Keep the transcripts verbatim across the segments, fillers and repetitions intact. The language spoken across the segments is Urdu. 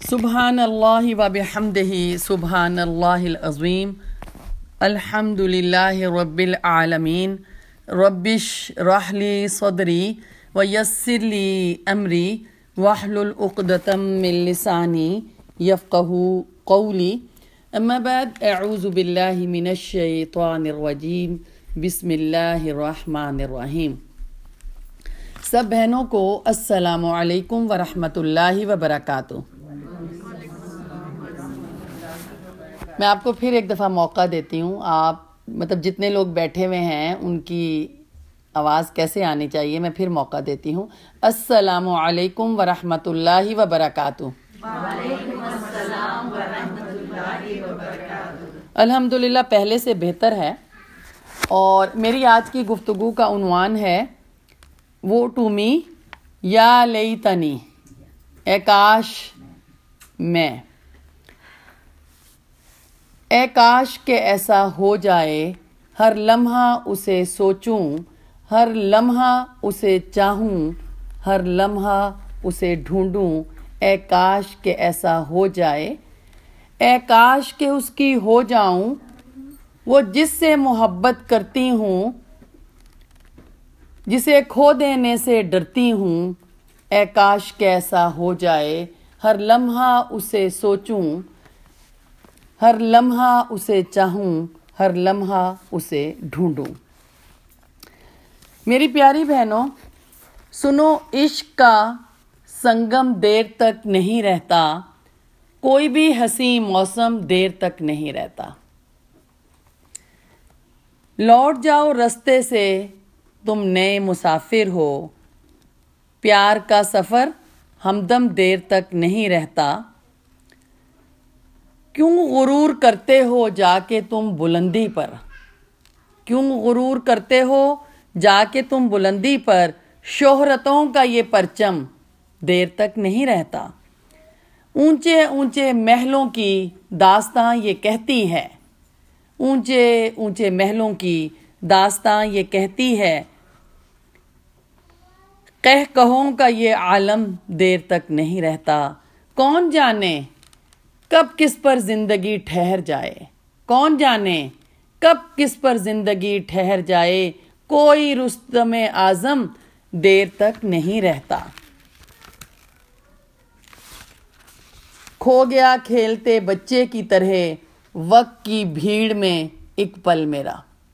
سبحان اللہ و بحمدہ سبحان اللہ العظیم الحمد للہ رب العالمین ربش رح لی صدری ویسر لی امری واحلل عقدۃ من لسانی یفقہوا قولی اما بعد اعوذ باللہ من الشیطان الرجیم بسم اللہ الرحمن الرحیم۔ سب بہنوں کو السلام علیکم ورحمۃ اللہ وبرکاتہ۔ میں آپ کو پھر ایک دفعہ موقع دیتی ہوں، آپ مطلب جتنے لوگ بیٹھے ہوئے ہیں ان کی آواز کیسے آنی چاہیے، میں پھر موقع دیتی ہوں۔ السلام علیکم ورحمۃ اللہ وبرکاتہ۔ وعلیکم السلام ورحمۃ اللہ وبرکاتہ۔ الحمدللہ پہلے سے بہتر ہے، اور میری آج کی گفتگو کا عنوان ہے وہ ٹو می یا لیتنی، اے کاش میں، اے کاش کہ ایسا ہو جائے، ہر لمحہ اسے سوچوں، ہر لمحہ اسے چاہوں، ہر لمحہ اسے ڈھونڈوں، اے کاش کہ ایسا ہو جائے، اے کاش کہ اس کی ہو جاؤں، وہ جس سے محبت کرتی ہوں، جسے کھو دینے سے ڈرتی ہوں، اے کاش کہ ایسا ہو جائے، ہر لمحہ اسے سوچوں، ہر لمحہ اسے چاہوں، ہر لمحہ اسے ڈھونڈوں۔ میری پیاری بہنوں، سنو، عشق کا سنگم دیر تک نہیں رہتا، کوئی بھی حسین موسم دیر تک نہیں رہتا۔ لوٹ جاؤ رستے سے، تم نئے مسافر ہو، پیار کا سفر ہمدم دیر تک نہیں رہتا۔ کیوں غرور کرتے ہو جا کے تم بلندی پر، کیوں غرور کرتے ہو جا کے تم بلندی پر، شہرتوں کا یہ پرچم دیر تک نہیں رہتا۔ اونچے اونچے محلوں کی داستاں یہ کہتی ہے، اونچے اونچے محلوں کی داستاں یہ کہتی ہے، کہہ کہوں کا یہ عالم دیر تک نہیں رہتا۔ کون جانے کب کس پر زندگی ٹھہر جائے، کون جانے کب کس پر زندگی ٹھہر جائے، کوئی رستم اعظم دیر تک نہیں رہتا۔ کھو گیا کھیلتے بچے کی طرح وقت کی بھیڑ میں ایک پل میرا۔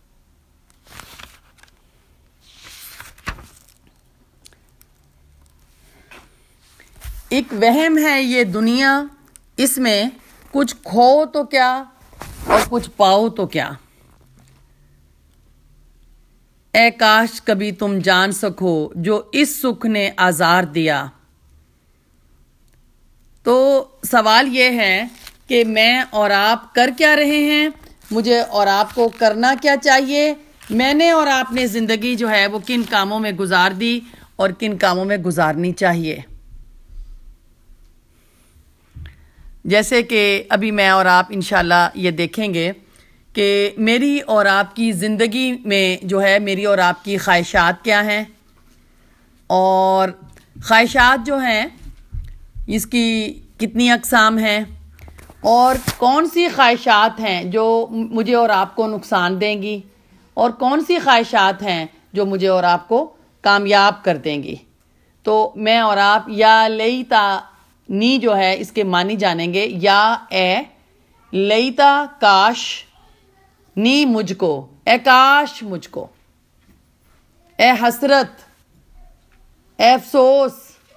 ایک وہم ہے یہ دنیا، اس میں کچھ کھو تو کیا اور کچھ پاؤ تو کیا۔ اے کاش کبھی تم جان سکو جو اس سکھ نے آزار دیا۔ تو سوال یہ ہے کہ میں اور آپ کر کیا رہے ہیں، مجھے اور آپ کو کرنا کیا چاہیے، میں نے اور آپ نے زندگی جو ہے وہ کن کاموں میں گزار دی اور کن کاموں میں گزارنی چاہیے۔ جیسے کہ ابھی میں اور آپ انشاءاللہ یہ دیکھیں گے کہ میری اور آپ کی زندگی میں جو ہے میری اور آپ کی خواہشات کیا ہیں، اور خواہشات جو ہیں اس کی کتنی اقسام ہیں، اور کون سی خواہشات ہیں جو مجھے اور آپ کو نقصان دیں گی، اور کون سی خواہشات ہیں جو مجھے اور آپ کو کامیاب کر دیں گی۔ تو میں اور آپ یا لیتا نی جو ہے اس کے معنی جانیں گے، یا اے لیتا کاش، نی مجھ کو، اے کاش مجھ کو، اے حسرت، اے افسوس۔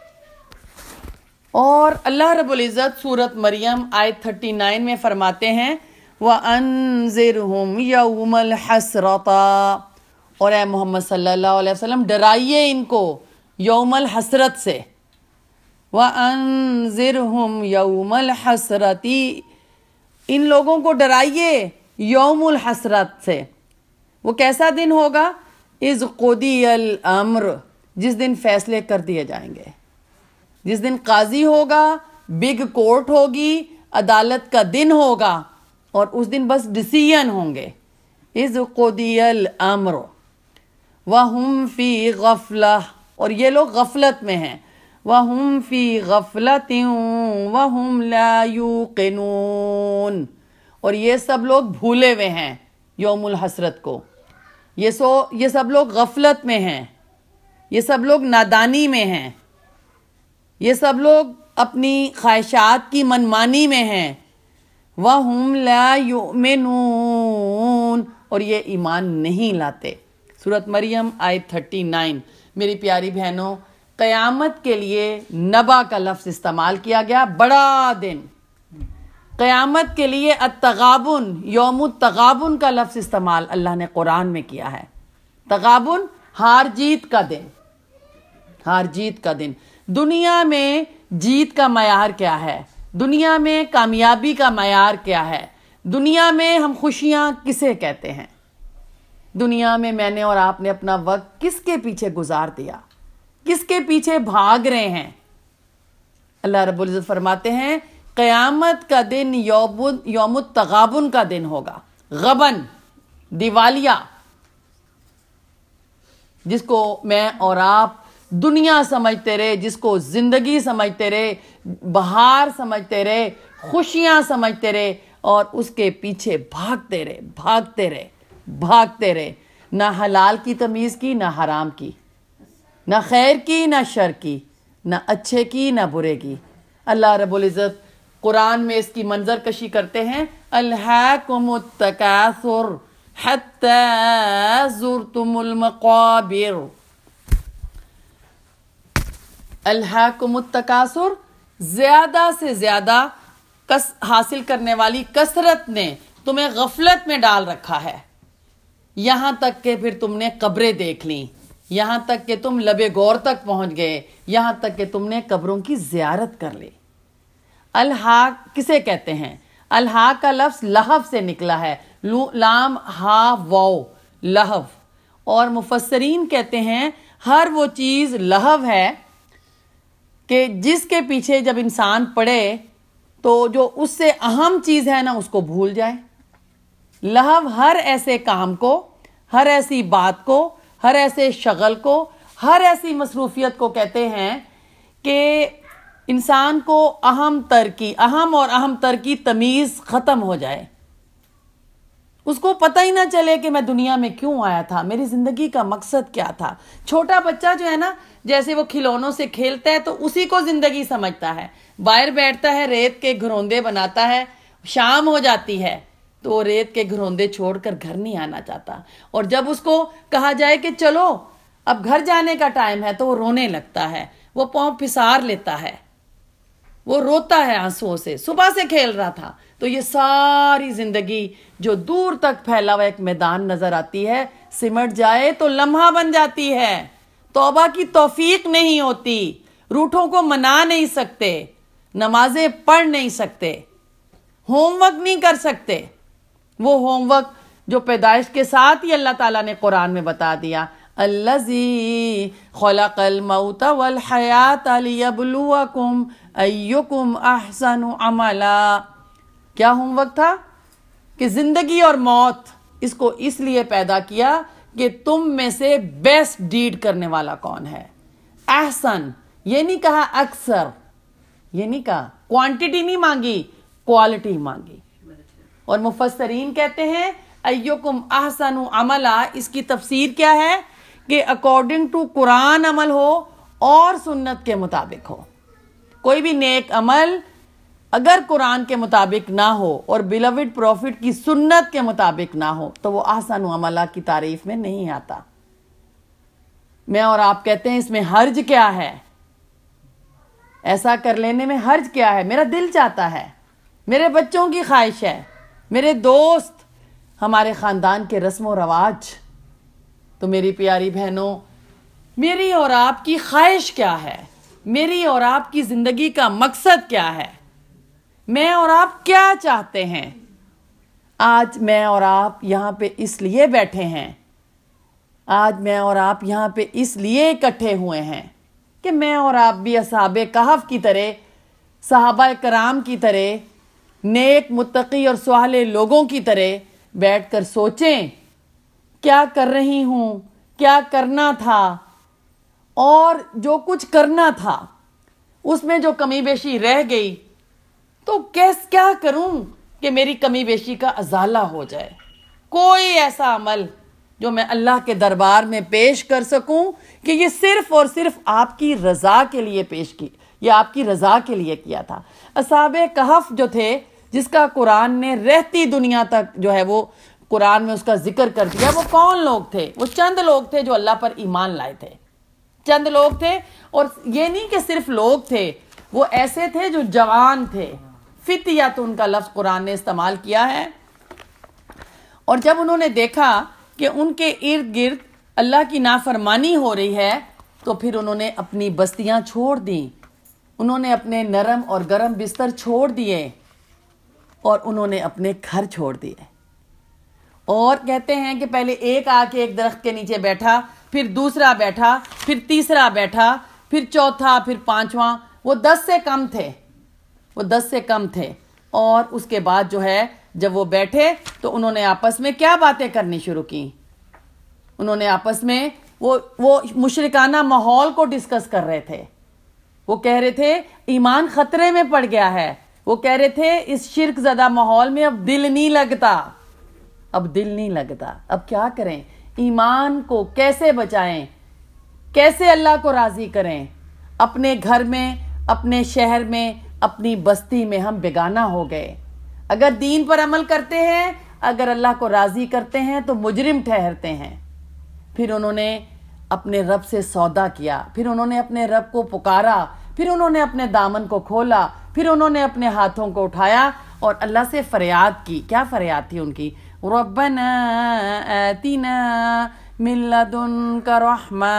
اور اللہ رب العزت سورۃ مریم آیت تھرٹی نائن میں فرماتے ہیں وَأَنذِرْهُمْ يَوْمَ الْحَسْرَةِ، اور اے محمد صلی اللہ علیہ وسلم ڈرائیے ان کو یوم الحسرت سے۔ وَأَنذِرْهُمْ يَوْمَ الْحَسْرَةِ، ان لوگوں کو ڈرائیے یوم الحسرت سے۔ وہ کیسا دن ہوگا؟ اذ قضی الامر، جس دن فیصلے کر دیے جائیں گے، جس دن قاضی ہوگا، بگ کورٹ ہوگی، عدالت کا دن ہوگا، اور اس دن بس ڈیسیژن ہوں گے۔ اذ قضی الامر وہم فی غفلہ، اور یہ لوگ غفلت میں ہیں۔ وَهُمْ فِي غَفْلَةٍ وَهُمْ لَا يُوقِنُونَ، اور یہ سب لوگ بھولے ہوئے ہیں یوم الحسرت کو، یہ سو یہ سب لوگ غفلت میں ہیں، یہ سب لوگ نادانی میں ہیں، یہ سب لوگ اپنی خواہشات کی منمانی میں ہیں۔ وَهُمْ لَا يُؤْمِنُونَ، اور یہ ایمان نہیں لاتے۔ سورۃ مریم آیت تھرٹی نائن۔ میری پیاری بہنوں، قیامت کے لیے نبا کا لفظ استعمال کیا گیا، بڑا دن۔ قیامت کے لیے التغابن، یوم التغابن کا لفظ استعمال اللہ نے قرآن میں کیا ہے۔ تغابن، ہار جیت کا دن، ہار جیت کا دن۔ دنیا میں جیت کا معیار کیا ہے؟ دنیا میں کامیابی کا معیار کیا ہے؟ دنیا میں ہم خوشیاں کسے کہتے ہیں؟ دنیا میں میں نے اور آپ نے اپنا وقت کس کے پیچھے گزار دیا؟ کس کے پیچھے بھاگ رہے ہیں؟ اللہ رب العزت فرماتے ہیں قیامت کا دن یوم یوم التغابن کا دن ہوگا، غبن، دیوالیہ، جس کو میں اور آپ دنیا سمجھتے رہے، جس کو زندگی سمجھتے رہے، بہار سمجھتے رہے، خوشیاں سمجھتے رہے، اور اس کے پیچھے بھاگتے رہے بھاگتے رہے بھاگتے رہے، نہ حلال کی تمیز کی، نہ حرام کی، نہ خیر کی، نہ شر کی، نہ اچھے کی، نہ برے کی۔ اللہ رب العزت قرآن میں اس کی منظر کشی کرتے ہیں، الہاکم التکاثر حتی زرتم المقابر۔ الہاکم التکاثر، زیادہ سے زیادہ کس حاصل کرنے والی کثرت نے تمہیں غفلت میں ڈال رکھا ہے، یہاں تک کہ پھر تم نے قبریں دیکھ لیں، یہاں تک کہ تم لب غور تک پہنچ گئے، یہاں تک کہ تم نے قبروں کی زیارت کر لی۔ الحاق کسے کہتے ہیں؟ الحاق کا لفظ لہو سے نکلا ہے، لام ہا واو، لہو، اور مفسرین کہتے ہیں ہر وہ چیز لہو ہے کہ جس کے پیچھے جب انسان پڑے تو جو اس سے اہم چیز ہے نا اس کو بھول جائے۔ لہو ہر ایسے کام کو، ہر ایسی بات کو، ہر ایسے شغل کو، ہر ایسی مصروفیت کو کہتے ہیں کہ انسان کو اہم تر کی اہم اور اہم تر کی تمیز ختم ہو جائے، اس کو پتہ ہی نہ چلے کہ میں دنیا میں کیوں آیا تھا، میری زندگی کا مقصد کیا تھا۔ چھوٹا بچہ جو ہے نا، جیسے وہ کھلونوں سے کھیلتا ہے تو اسی کو زندگی سمجھتا ہے، باہر بیٹھتا ہے، ریت کے گھروندے بناتا ہے، شام ہو جاتی ہے تو وہ ریت کے گھروندے چھوڑ کر گھر نہیں آنا چاہتا، اور جب اس کو کہا جائے کہ چلو اب گھر جانے کا ٹائم ہے تو وہ رونے لگتا ہے، وہ پاؤں پسار لیتا ہے، وہ روتا ہے آنسوؤں سے، صبح سے کھیل رہا تھا۔ تو یہ ساری زندگی جو دور تک پھیلا ہوا ایک میدان نظر آتی ہے، سمٹ جائے تو لمحہ بن جاتی ہے، توبہ کی توفیق نہیں ہوتی، روٹھوں کو منا نہیں سکتے، نمازیں پڑھ نہیں سکتے، ہوم ورک نہیں کر سکتے، وہ ہوم ورک جو پیدائش کے ساتھ ہی اللہ تعالیٰ نے قرآن میں بتا دیا، الذی خلق الموت والحیات لیبلوکم ایکم احسن عملا۔ کیا ہوم ورک تھا؟ کہ زندگی اور موت اس کو اس لیے پیدا کیا کہ تم میں سے بیسٹ ڈیڈ کرنے والا کون ہے۔ احسن، یہ نہیں کہا اکثر، یہ نہیں کہا، کوانٹٹی نہیں مانگی، کوالٹی مانگی۔ اور مفسرین کہتے ہیں ایکم احسن عملا، اس کی تفسیر کیا ہے کہ اکارڈنگ ٹو قرآن عمل ہو اور سنت کے مطابق ہو۔ کوئی بھی نیک عمل اگر قرآن کے مطابق نہ ہو اور بیلوڈ پروفٹ کی سنت کے مطابق نہ ہو تو وہ احسن عملہ کی تعریف میں نہیں آتا۔ میں اور آپ کہتے ہیں اس میں حرج کیا ہے، ایسا کر لینے میں حرج کیا ہے؟ میرا دل چاہتا ہے، میرے بچوں کی خواہش ہے، میرے دوست، ہمارے خاندان کے رسم و رواج۔ تو میری پیاری بہنوں، میری اور آپ کی خواہش کیا ہے؟ میری اور آپ کی زندگی کا مقصد کیا ہے؟ میں اور آپ کیا چاہتے ہیں؟ آج میں اور آپ یہاں پہ اس لیے بیٹھے ہیں، آج میں اور آپ یہاں پہ اس لیے اکٹھے ہوئے ہیں کہ میں اور آپ بھی اصحاب کہف کی طرح، صحابہ کرام کی طرح، نیک متقی اور صالح لوگوں کی طرح بیٹھ کر سوچیں کیا کر رہی ہوں، کیا کرنا تھا، اور جو کچھ کرنا تھا اس میں جو کمی بیشی رہ گئی تو کیس کیا کروں کہ میری کمی بیشی کا ازالہ ہو جائے. کوئی ایسا عمل جو میں اللہ کے دربار میں پیش کر سکوں کہ یہ صرف اور صرف آپ کی رضا کے لیے پیش کی یا آپ کی رضا کے لیے کیا تھا. اصحاب کہف جو تھے جس کا قرآن نے رہتی دنیا تک جو ہے وہ قرآن میں اس کا ذکر کر دیا، وہ کون لوگ تھے؟ وہ چند لوگ تھے جو اللہ پر ایمان لائے تھے، چند لوگ تھے. اور یہ نہیں کہ صرف لوگ تھے، وہ ایسے تھے جو جوان تھے. فتیت ان کا لفظ قرآن نے استعمال کیا ہے. اور جب انہوں نے دیکھا کہ ان کے ارد گرد اللہ کی نافرمانی ہو رہی ہے تو پھر انہوں نے اپنی بستیاں چھوڑ دیں، انہوں نے اپنے نرم اور گرم بستر چھوڑ دیے اور انہوں نے اپنے گھر چھوڑ دیے. اور کہتے ہیں کہ پہلے ایک آ کے ایک درخت کے نیچے بیٹھا، پھر دوسرا بیٹھا، پھر تیسرا بیٹھا، پھر چوتھا، پھر پانچواں. وہ دس سے کم تھے، وہ دس سے کم تھے. اور اس کے بعد جو ہے جب وہ بیٹھے تو انہوں نے آپس میں کیا باتیں کرنی شروع کی؟ انہوں نے آپس میں وہ وہ مشرکانہ ماحول کو ڈسکس کر رہے تھے. وہ کہہ رہے تھے ایمان خطرے میں پڑ گیا ہے. وہ کہہ رہے تھے اس شرک زدہ ماحول میں اب دل نہیں لگتا، اب دل نہیں لگتا. اب کیا کریں؟ ایمان کو کیسے بچائیں؟ کیسے اللہ کو راضی کریں؟ اپنے گھر میں، اپنے شہر میں، اپنی بستی میں ہم بیگانہ ہو گئے. اگر دین پر عمل کرتے ہیں، اگر اللہ کو راضی کرتے ہیں تو مجرم ٹھہرتے ہیں. پھر انہوں نے اپنے رب سے سودا کیا، پھر انہوں نے اپنے رب کو پکارا، پھر انہوں نے اپنے دامن کو کھولا، پھر انہوں نے اپنے ہاتھوں کو اٹھایا اور اللہ سے فریاد کی. کیا فریاد تھی ان کی؟ ربنا آتنا من لدنک رحمہ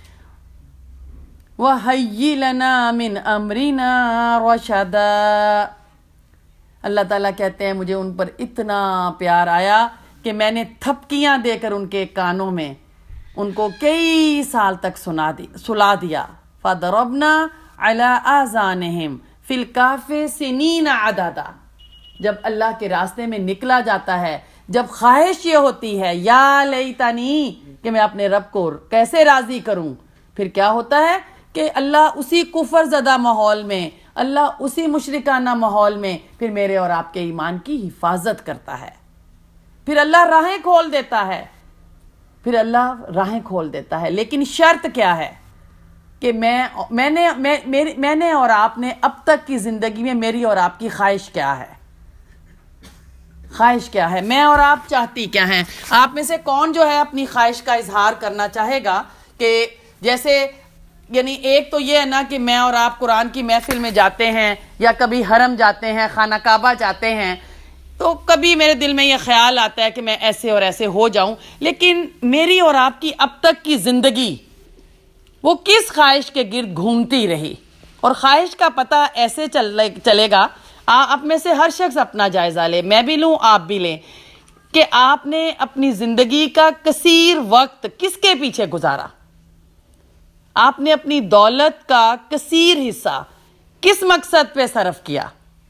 وَهَيِّ لَنَا مِنْ أَمْرِنَا رَشَدًا. اللہ تعالیٰ کہتے ہیں مجھے ان پر اتنا پیار آیا کہ میں نے تھپکیاں دے کر ان کے کانوں میں ان کو کئی سال تک سنا دی سلا دیا. فَضَرَبْنَا عَلَىٰ آذَانِهِمْ فِي الْكَهْفِ سِنِينَ عَدَدًا. جب اللہ کے راستے میں نکلا جاتا ہے، جب خواہش یہ ہوتی ہے یا لیتنی کہ میں اپنے رب کو کیسے راضی کروں، پھر کیا ہوتا ہے کہ اللہ اسی کفر زدہ ماحول میں، اللہ اسی مشرکانہ ماحول میں پھر میرے اور آپ کے ایمان کی حفاظت کرتا ہے. پھر اللہ راہیں کھول دیتا ہے، پھر اللہ راہیں کھول دیتا ہے. لیکن شرط کیا ہے کہ میں میں نے میں میری میں نے اور آپ نے اب تک کی زندگی میں میری اور آپ کی خواہش کیا ہے؟ خواہش کیا ہے؟ میں اور آپ چاہتی کیا ہیں؟ آپ میں سے کون جو ہے اپنی خواہش کا اظہار کرنا چاہے گا کہ جیسے یعنی ایک تو یہ ہے نا کہ میں اور آپ قرآن کی محفل میں جاتے ہیں یا کبھی حرم جاتے ہیں، خانہ کعبہ جاتے ہیں، تو کبھی میرے دل میں یہ خیال آتا ہے کہ میں ایسے اور ایسے ہو جاؤں. لیکن میری اور آپ کی اب تک کی زندگی وہ کس خواہش کے گرد گھومتی رہی؟ اور خواہش کا پتہ ایسے چلے گا، آپ میں سے ہر شخص اپنا جائزہ لے، میں بھی لوں، آپ بھی لیں، کہ آپ نے اپنی زندگی کا کثیر وقت کس کے پیچھے گزارا؟ آپ نے اپنی دولت کا کثیر حصہ کس مقصد پہ صرف کیا؟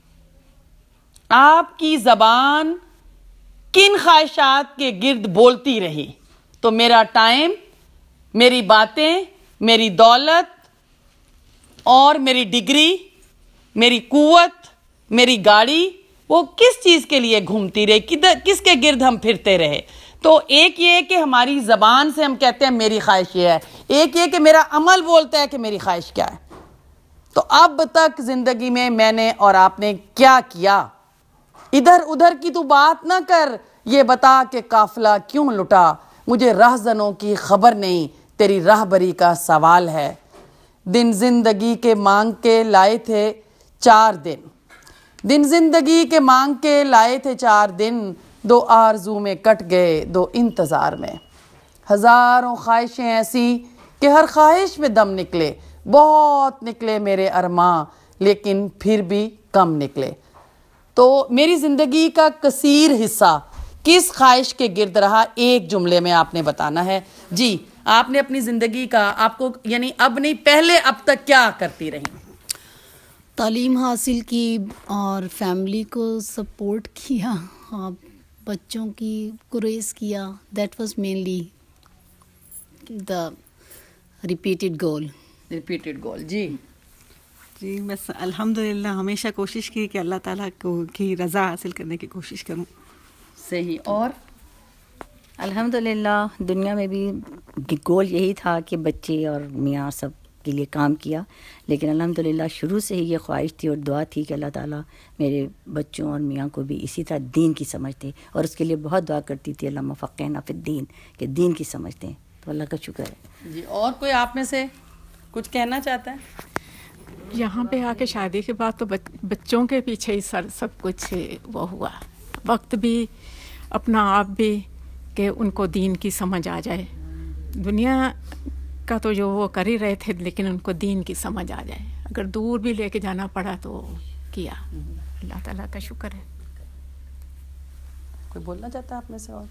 آپ کی زبان کن خواہشات کے گرد بولتی رہی؟ تو میرا ٹائم، میری باتیں، میری دولت اور میری ڈگری، میری قوت، میری گاڑی، وہ کس چیز کے لیے گھومتی رہی؟ کس کے گرد ہم پھرتے رہے؟ تو ایک یہ کہ ہماری زبان سے ہم کہتے ہیں میری خواہش یہ ہے، ایک یہ کہ میرا عمل بولتا ہے کہ میری خواہش کیا ہے. تو اب تک زندگی میں میں نے اور آپ نے کیا کیا؟ ادھر ادھر کی تو بات نہ کر، یہ بتا کہ قافلہ کیوں لٹا، مجھے رہزنوں کی خبر نہیں، تیری راہبری کا سوال ہے. دن زندگی کے مانگ کے لائے تھے چار دن، دن زندگی کے مانگ کے لائے تھے چار دن، دو آرزو میں کٹ گئے دو انتظار میں. ہزاروں خواہشیں ایسی کہ ہر خواہش میں دم نکلے، بہت نکلے میرے ارماں لیکن پھر بھی کم نکلے. تو میری زندگی کا کثیر حصہ کس خواہش کے گرد رہا، ایک جملے میں آپ نے بتانا ہے. جی آپ نے اپنی زندگی کا، آپ کو یعنی اب نہیں پہلے اب تک کیا کرتی رہی؟ تعلیم حاصل کی اور فیملی کو سپورٹ کیا، بچوں کی کو ریز کیا. That was mainly the repeated goal. Repeated goal. جی جی بس الحمدللہ ہمیشہ کوشش کی کہ اللہ تعالیٰ کو کی رضا حاصل کرنے کی کوشش کروں. صحیح. اور الحمدللہ دنیا میں بھی گول یہی تھا کہ بچے اور میاں سب کے لیے کام کیا، لیکن الحمدللہ شروع سے ہی یہ خواہش تھی اور دعا تھی کہ اللہ تعالیٰ میرے بچوں اور میاں کو بھی اسی طرح دین کی سمجھ دے، اور اس کے لیے بہت دعا کرتی تھی اللہم فقہنا فی الدین، کہ دین کی سمجھ دیں. تو اللہ کا شکر ہے. جی اور کوئی آپ میں سے کچھ کہنا چاہتا ہے؟ یہاں پہ آ کے شادی کے بعد تو بچوں کے پیچھے ہی سر سب کچھ وہ ہوا، وقت بھی اپنا آپ بھی کہ ان کو دین کی سمجھ آ جائے. دنیا کا تو جو وہ کر ہی رہے تھے، لیکن ان کو دین کی سمجھ آ جائے. اگر دور بھی لے کے جانا پڑا تو کیا. اللہ تعالیٰ کا شکر ہے. کوئی بولنا چاہتا ہے آپ میں سے؟ اور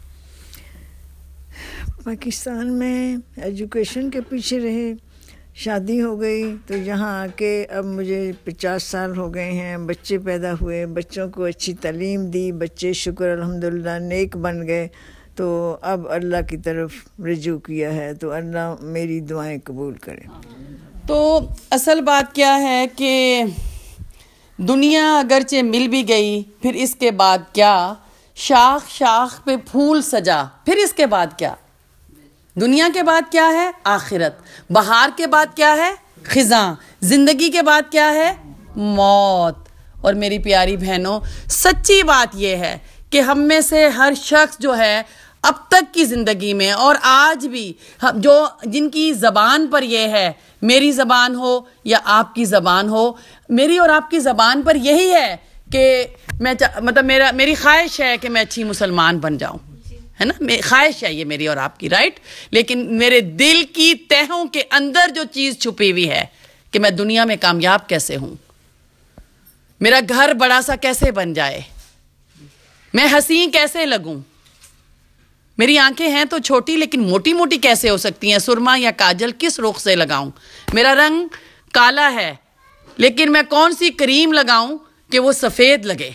پاکستان میں ایجوکیشن کے پیچھے رہے، شادی ہو گئی تو یہاں آ کے اب مجھے پچاس سال ہو گئے ہیں، بچے پیدا ہوئے، بچوں کو اچھی تعلیم دی، بچے شکر الحمدللہ نیک بن گئے، تو اب اللہ کی طرف رجوع کیا ہے. تو اللہ میری دعائیں قبول کرے. تو اصل بات کیا ہے کہ دنیا اگرچہ مل بھی گئی، پھر اس کے بعد کیا؟ شاخ شاخ پہ پھول سجا، پھر اس کے بعد کیا؟ دنیا کے بعد کیا ہے؟ آخرت. بہار کے بعد کیا ہے؟ خزاں. زندگی کے بعد کیا ہے؟ موت. اور میری پیاری بہنوں، سچی بات یہ ہے کہ ہم میں سے ہر شخص جو ہے اب تک کی زندگی میں اور آج بھی جو جن کی زبان پر یہ ہے، میری زبان ہو یا آپ کی زبان ہو، میری اور آپ کی زبان پر یہی ہے کہ میں مطلب میرا میری خواہش ہے کہ میں اچھی مسلمان بن جاؤں، ہے نا، خواہش ہے یہ میری اور آپ کی، رائٹ. لیکن میرے دل کی تہوں کے اندر جو چیز چھپی ہوئی ہے کہ میں دنیا میں کامیاب کیسے ہوں، میرا گھر بڑا سا کیسے بن جائے، میں حسین کیسے لگوں، میری آنکھیں ہیں تو چھوٹی لیکن موٹی موٹی کیسے ہو سکتی ہیں، سرما یا کاجل کس رخ سے لگاؤں، میرا رنگ کالا ہے لیکن میں کون سی کریم لگاؤں کہ وہ سفید لگے،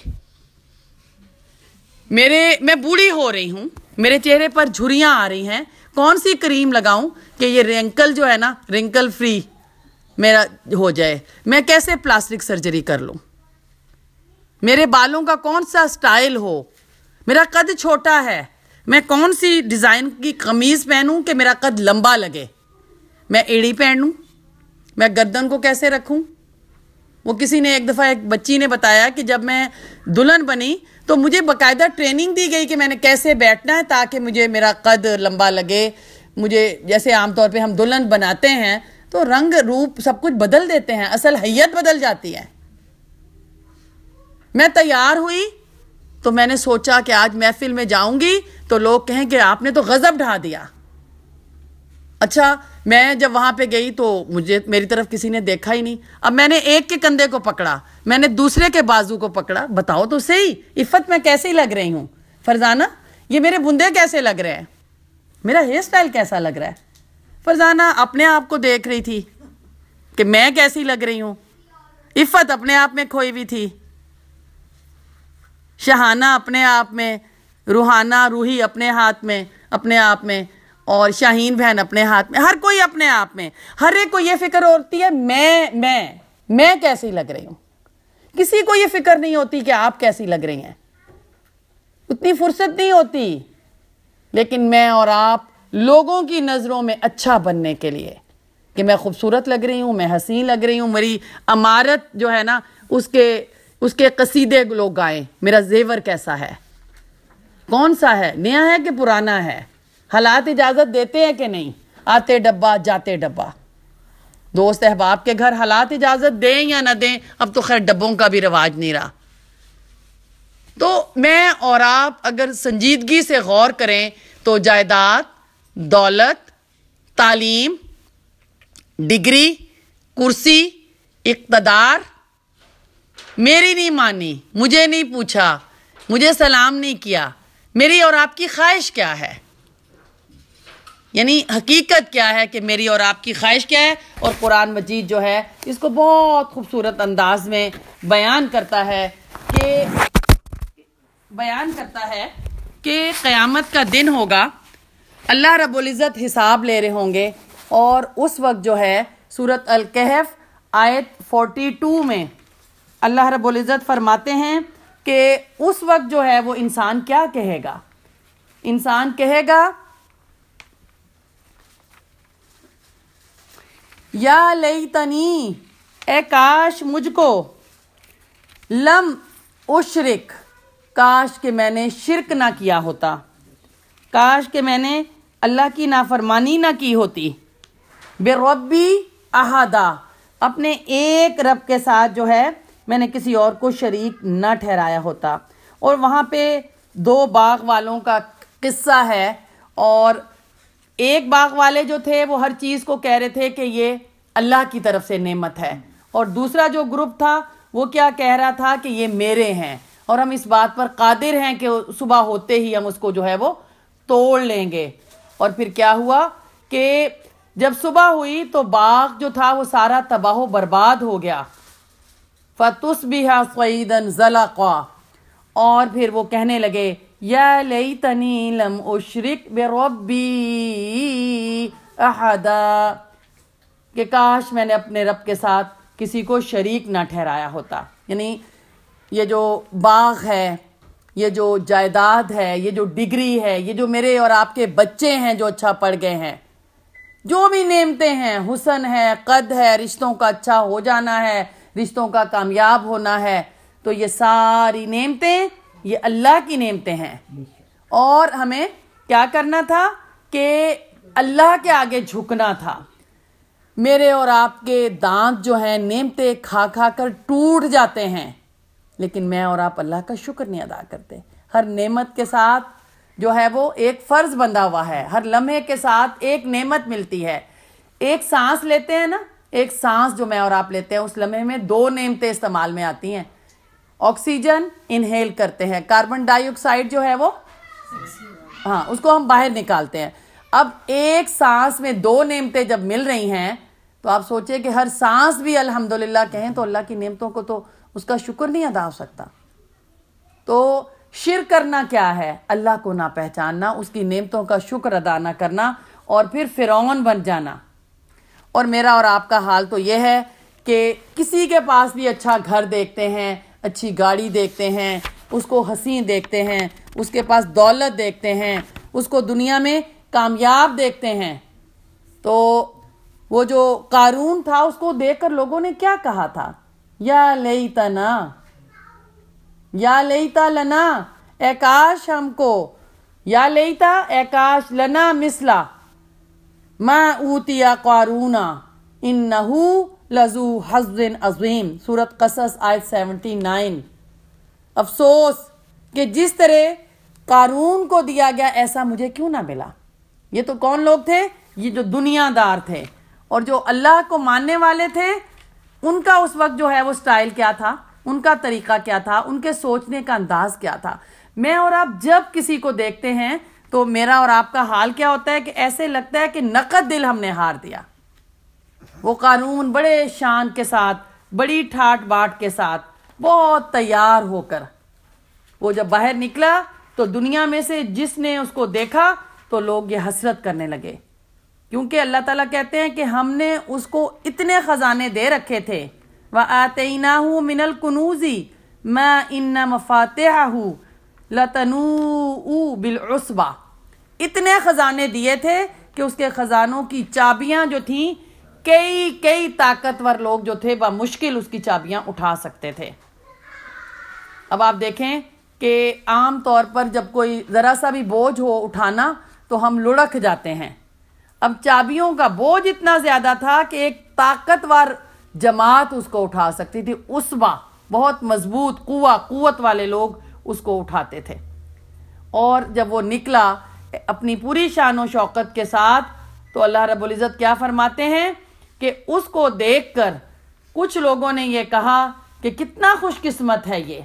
میرے میں بوڑھی ہو رہی ہوں، میرے چہرے پر جھریاں آ رہی ہیں، کون سی کریم لگاؤں کہ یہ رنکل جو ہے نا، رنکل فری میرا ہو جائے، میں کیسے پلاسٹک سرجری کر لوں، میرے بالوں کا کون سا سٹائل ہو، میرا قد چھوٹا ہے، میں کون سی ڈیزائن کی قمیض پہنوں کہ میرا قد لمبا لگے، میں ایڑی پہنوں، میں گردن کو کیسے رکھوں. وہ کسی نے ایک دفعہ ایک بچی نے بتایا کہ جب میں دلہن بنی تو مجھے باقاعدہ ٹریننگ دی گئی کہ میں نے کیسے بیٹھنا ہے تاکہ مجھے میرا قد لمبا لگے. مجھے جیسے عام طور پہ ہم دلہن بناتے ہیں تو رنگ روپ سب کچھ بدل دیتے ہیں، اصل حیت بدل جاتی ہے. میں تیار ہوئی تو میں نے سوچا کہ آج محفل میں جاؤں گی تو لوگ کہیں کہ آپ نے تو غضب ڈھا دیا. اچھا میں جب وہاں پہ گئی تو مجھے میری طرف کسی نے دیکھا ہی نہیں. اب میں نے ایک کے کندھے کو پکڑا، میں نے دوسرے کے بازو کو پکڑا. بتاؤ تو صحیح عفت میں کیسی لگ رہی ہوں، فرزانہ یہ میرے بندے کیسے لگ رہے ہیں، میرا ہیئر سٹائل کیسا لگ رہا ہے. فرزانہ اپنے آپ کو دیکھ رہی تھی کہ میں کیسی لگ رہی ہوں. عفت اپنے آپ میں کھوئی ہوئی تھی، شہانہ اپنے آپ میں، روحانہ روحی اپنے ہاتھ میں اپنے آپ میں، اور شاہین بہن اپنے ہاتھ میں، ہر کوئی اپنے آپ میں. ہر ایک کو یہ فکر ہوتی ہے میں میں میں کیسی لگ رہی ہوں. کسی کو یہ فکر نہیں ہوتی کہ آپ کیسی لگ رہی ہیں، اتنی فرصت نہیں ہوتی. لیکن میں اور آپ لوگوں کی نظروں میں اچھا بننے کے لیے کہ میں خوبصورت لگ رہی ہوں، میں حسین لگ رہی ہوں، میری عمارت جو ہے نا اس کے اس کے قصیدے لوگ گائیں، میرا زیور کیسا ہے، کون سا ہے، نیا ہے کہ پرانا ہے، حالات اجازت دیتے ہیں کہ نہیں، آتے ڈبہ جاتے ڈبہ. دوست احباب کے گھر حالات اجازت دیں یا نہ دیں، اب تو خیر ڈبوں کا بھی رواج نہیں رہا. تو میں اور آپ اگر سنجیدگی سے غور کریں تو جائیداد، دولت، تعلیم، ڈگری، کرسی، اقتدار، میری نہیں مانی، مجھے نہیں پوچھا، مجھے سلام نہیں کیا، میری اور آپ کی خواہش کیا ہے، یعنی حقیقت کیا ہے کہ میری اور آپ کی خواہش کیا ہے. اور قرآن مجید جو ہے اس کو بہت خوبصورت انداز میں بیان کرتا ہے کہ بیان کرتا ہے کہ قیامت کا دن ہوگا، اللہ رب العزت حساب لے رہے ہوں گے، اور اس وقت جو ہے سورۃ الکہف آیت فورٹی ٹو میں اللہ رب العزت فرماتے ہیں کہ اس وقت جو ہے وہ انسان کیا کہے گا؟ انسان کہے گا یا لیتنی، اے کاش مجھ کو، لم اشرک، کاش کہ میں نے شرک نہ کیا ہوتا، کاش کہ میں نے اللہ کی نافرمانی نہ کی ہوتی، بربی احدا، اپنے ایک رب کے ساتھ جو ہے میں نے کسی اور کو شریک نہ ٹھہرایا ہوتا۔ اور وہاں پہ دو باغ والوں کا قصہ ہے، اور ایک باغ والے جو تھے وہ ہر چیز کو کہہ رہے تھے کہ یہ اللہ کی طرف سے نعمت ہے، اور دوسرا جو گروپ تھا وہ کیا کہہ رہا تھا کہ یہ میرے ہیں، اور ہم اس بات پر قادر ہیں کہ صبح ہوتے ہی ہم اس کو جو ہے وہ توڑ لیں گے۔ اور پھر کیا ہوا کہ جب صبح ہوئی تو باغ جو تھا وہ سارا تباہ و برباد ہو گیا۔ فَتُصْبِحَ صَعِيدًا زَلَقًا، اور پھر وہ کہنے لگے یا لیتنی لم اشرک بربی احدا، کہ کاش میں نے اپنے رب کے ساتھ کسی کو شریک نہ ٹھہرایا ہوتا۔ یعنی یہ جو باغ ہے، یہ جو جائیداد ہے، یہ جو ڈگری ہے، یہ جو میرے اور آپ کے بچے ہیں جو اچھا پڑھ گئے ہیں، جو بھی نعمتیں ہیں، حسن ہے، قد ہے، رشتوں کا اچھا ہو جانا ہے، رشتوں کا کامیاب ہونا ہے، تو یہ ساری نعمتیں یہ اللہ کی نعمتیں ہیں۔ اور ہمیں کیا کرنا تھا کہ اللہ کے آگے جھکنا تھا۔ میرے اور آپ کے دانت جو ہیں نعمتیں کھا کھا کر ٹوٹ جاتے ہیں، لیکن میں اور آپ اللہ کا شکر نہیں ادا کرتے۔ ہر نعمت کے ساتھ جو ہے وہ ایک فرض بندھا ہوا ہے، ہر لمحے کے ساتھ ایک نعمت ملتی ہے۔ ایک سانس لیتے ہیں نا، ایک سانس جو میں اور آپ لیتے ہیں اس لمحے میں دو نعمتیں استعمال میں آتی ہیں۔ آکسیجن انہیل کرتے ہیں، کاربن ڈائی آکسائڈ جو ہے وہ ہاں اس کو ہم باہر نکالتے ہیں۔ اب ایک سانس میں دو نعمتیں جب مل رہی ہیں تو آپ سوچیں کہ ہر سانس بھی الحمدللہ کہیں تو اللہ کی نعمتوں کو تو اس کا شکر نہیں ادا ہو سکتا۔ تو شرک کرنا کیا ہے؟ اللہ کو نہ پہچاننا، اس کی نعمتوں کا شکر ادا نہ کرنا، اور پھر فرعون بن جانا۔ اور میرا اور آپ کا حال تو یہ ہے کہ کسی کے پاس بھی اچھا گھر دیکھتے ہیں، اچھی گاڑی دیکھتے ہیں، اس کو حسین دیکھتے ہیں، اس کے پاس دولت دیکھتے ہیں، اس کو دنیا میں کامیاب دیکھتے ہیں۔ تو وہ جو قارون تھا اس کو دیکھ کر لوگوں نے کیا کہا تھا؟ یا لیتنا، یا لیتا لنا، اے کاش ہم کو، یا لیتا اے کاش، لنا مثلا ما اوتی قارون انہو لذو حظ عظیم، سورۃ قصص آیت سیونٹی نائن۔ افسوس کہ جس طرح قارون کو دیا گیا ایسا مجھے کیوں نہ ملا۔ یہ تو کون لوگ تھے؟ یہ جو دنیا دار تھے، اور جو اللہ کو ماننے والے تھے ان کا اس وقت جو ہے وہ سٹائل کیا تھا، ان کا طریقہ کیا تھا، ان کے سوچنے کا انداز کیا تھا۔ میں اور آپ جب کسی کو دیکھتے ہیں تو میرا اور آپ کا حال کیا ہوتا ہے کہ ایسے لگتا ہے کہ نقد دل ہم نے ہار دیا۔ وہ قارون بڑے شان کے ساتھ، بڑی ٹھاٹ باٹ کے ساتھ، بہت تیار ہو کر وہ جب باہر نکلا تو دنیا میں سے جس نے اس کو دیکھا تو لوگ یہ حسرت کرنے لگے، کیونکہ اللہ تعالیٰ کہتے ہیں کہ ہم نے اس کو اتنے خزانے دے رکھے تھے۔ وَآتَيْنَاهُ مِنَ الْكُنُوزِ مَا إِنَّ مَفَاتِحَهُ لَتَنُوءُ بِالْعُصْبَةِ، اتنے خزانے دیے تھے کہ اس کے خزانوں کی چابیاں جو تھیں کئی کئی طاقتور لوگ جو تھے بمشکل اس کی چابیاں اٹھا سکتے تھے۔ اب آپ دیکھیں کہ عام طور پر جب کوئی ذرا سا بھی بوجھ ہو اٹھانا تو ہم لڑک جاتے ہیں۔ اب چابیوں کا بوجھ اتنا زیادہ تھا کہ ایک طاقتور جماعت اس کو اٹھا سکتی تھی، عصبہ، بہت مضبوط قوہ قوت والے لوگ اس کو اٹھاتے تھے۔ اور جب وہ نکلا اپنی پوری شان و شوکت کے ساتھ تو اللہ رب العزت کیا فرماتے ہیں کہ اس کو دیکھ کر کچھ لوگوں نے یہ کہا کہ کتنا خوش قسمت ہے یہ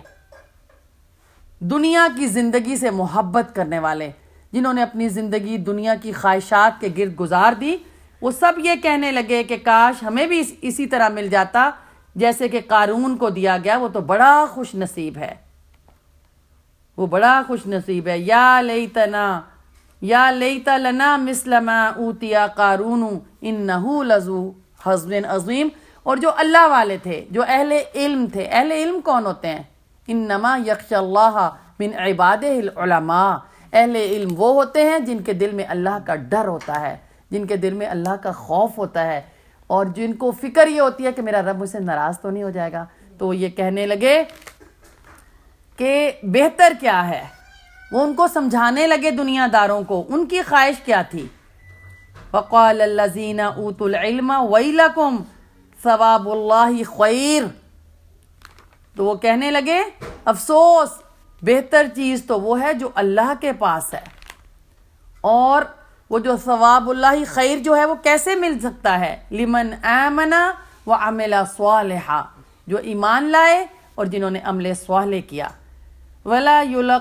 دنیا کی زندگی سے محبت کرنے والے، جنہوں نے اپنی زندگی دنیا کی خواہشات کے گرد گزار دی۔ وہ سب یہ کہنے لگے کہ کاش ہمیں بھی اسی طرح مل جاتا جیسے کہ قارون کو دیا گیا، وہ تو بڑا خوش نصیب ہے، وہ بڑا خوش نصیب ہے۔ یا لیتنا، یا لیتا لنا مثل ما اوتیا قارون انہ لذو حظ عظیم۔ اور جو اللہ والے تھے, جو اہل علم تھے. اہل علم کون ہوتے ہیں؟ انما یخشی اللہ من عبادہ العلماء. اہل علم وہ ہوتے ہیں جن کے دل میں اللہ کا ڈر ہوتا ہے, جن کے دل میں اللہ کا خوف ہوتا ہے, اور جن کو فکر یہ ہوتی ہے کہ میرا رب مجھ سے ناراض تو نہیں ہو جائے گا. تو یہ کہنے لگے کہ بہتر کیا ہے. وہ ان کو سمجھانے لگے دنیا داروں کو, ان کی خواہش کیا تھی. وقال الذین اوتوا العلم ویلکم ثواب اللہ خیر. تو وہ کہنے لگے افسوس, بہتر چیز تو وہ ہے جو اللہ کے پاس ہے, اور وہ جو ثواب اللہ خیر جو ہے وہ کیسے مل سکتا ہے؟ لمن آمن وعمل صالحا, جو ایمان لائے اور جنہوں نے عمل صالح کیا. ولا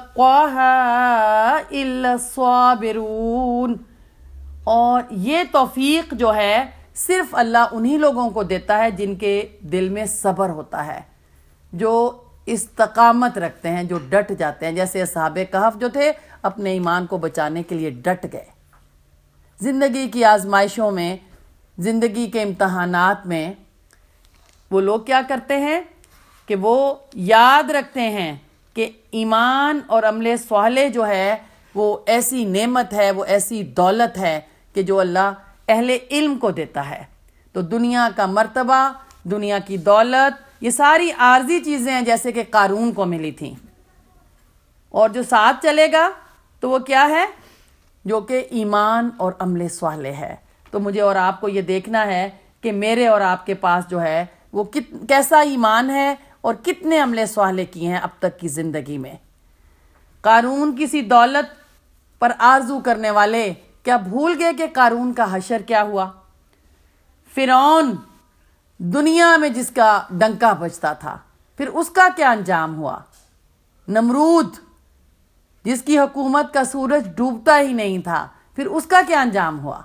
يلقاها الا الصابرون. اور یہ توفیق جو ہے صرف اللہ انہی لوگوں کو دیتا ہے جن کے دل میں صبر ہوتا ہے, جو استقامت رکھتے ہیں, جو ڈٹ جاتے ہیں. جیسے اصحاب کہف جو تھے اپنے ایمان کو بچانے کے لیے ڈٹ گئے. زندگی کی آزمائشوں میں, زندگی کے امتحانات میں وہ لوگ کیا کرتے ہیں کہ وہ یاد رکھتے ہیں کہ ایمان اور عمل صالح جو ہے وہ ایسی نعمت ہے, وہ ایسی دولت ہے کہ جو اللہ اہل علم کو دیتا ہے. تو دنیا کا مرتبہ, دنیا کی دولت, یہ ساری عارضی چیزیں ہیں جیسے کہ قارون کو ملی تھیں. اور جو ساتھ چلے گا تو وہ کیا ہے؟ جو کہ ایمان اور عمل صالح ہے. تو مجھے اور آپ کو یہ دیکھنا ہے کہ میرے اور آپ کے پاس جو ہے وہ کت کیسا ایمان ہے اور کتنے عمل صالح کیے ہیں اب تک کی زندگی میں. قارون کسی دولت پر آرزو کرنے والے کیا بھول گئے کہ قارون کا حشر کیا ہوا؟ فرعون دنیا میں جس کا ڈنکا بجتا تھا, پھر اس کا کیا انجام ہوا؟ نمرود جس کی حکومت کا سورج ڈوبتا ہی نہیں تھا, پھر اس کا کیا انجام ہوا؟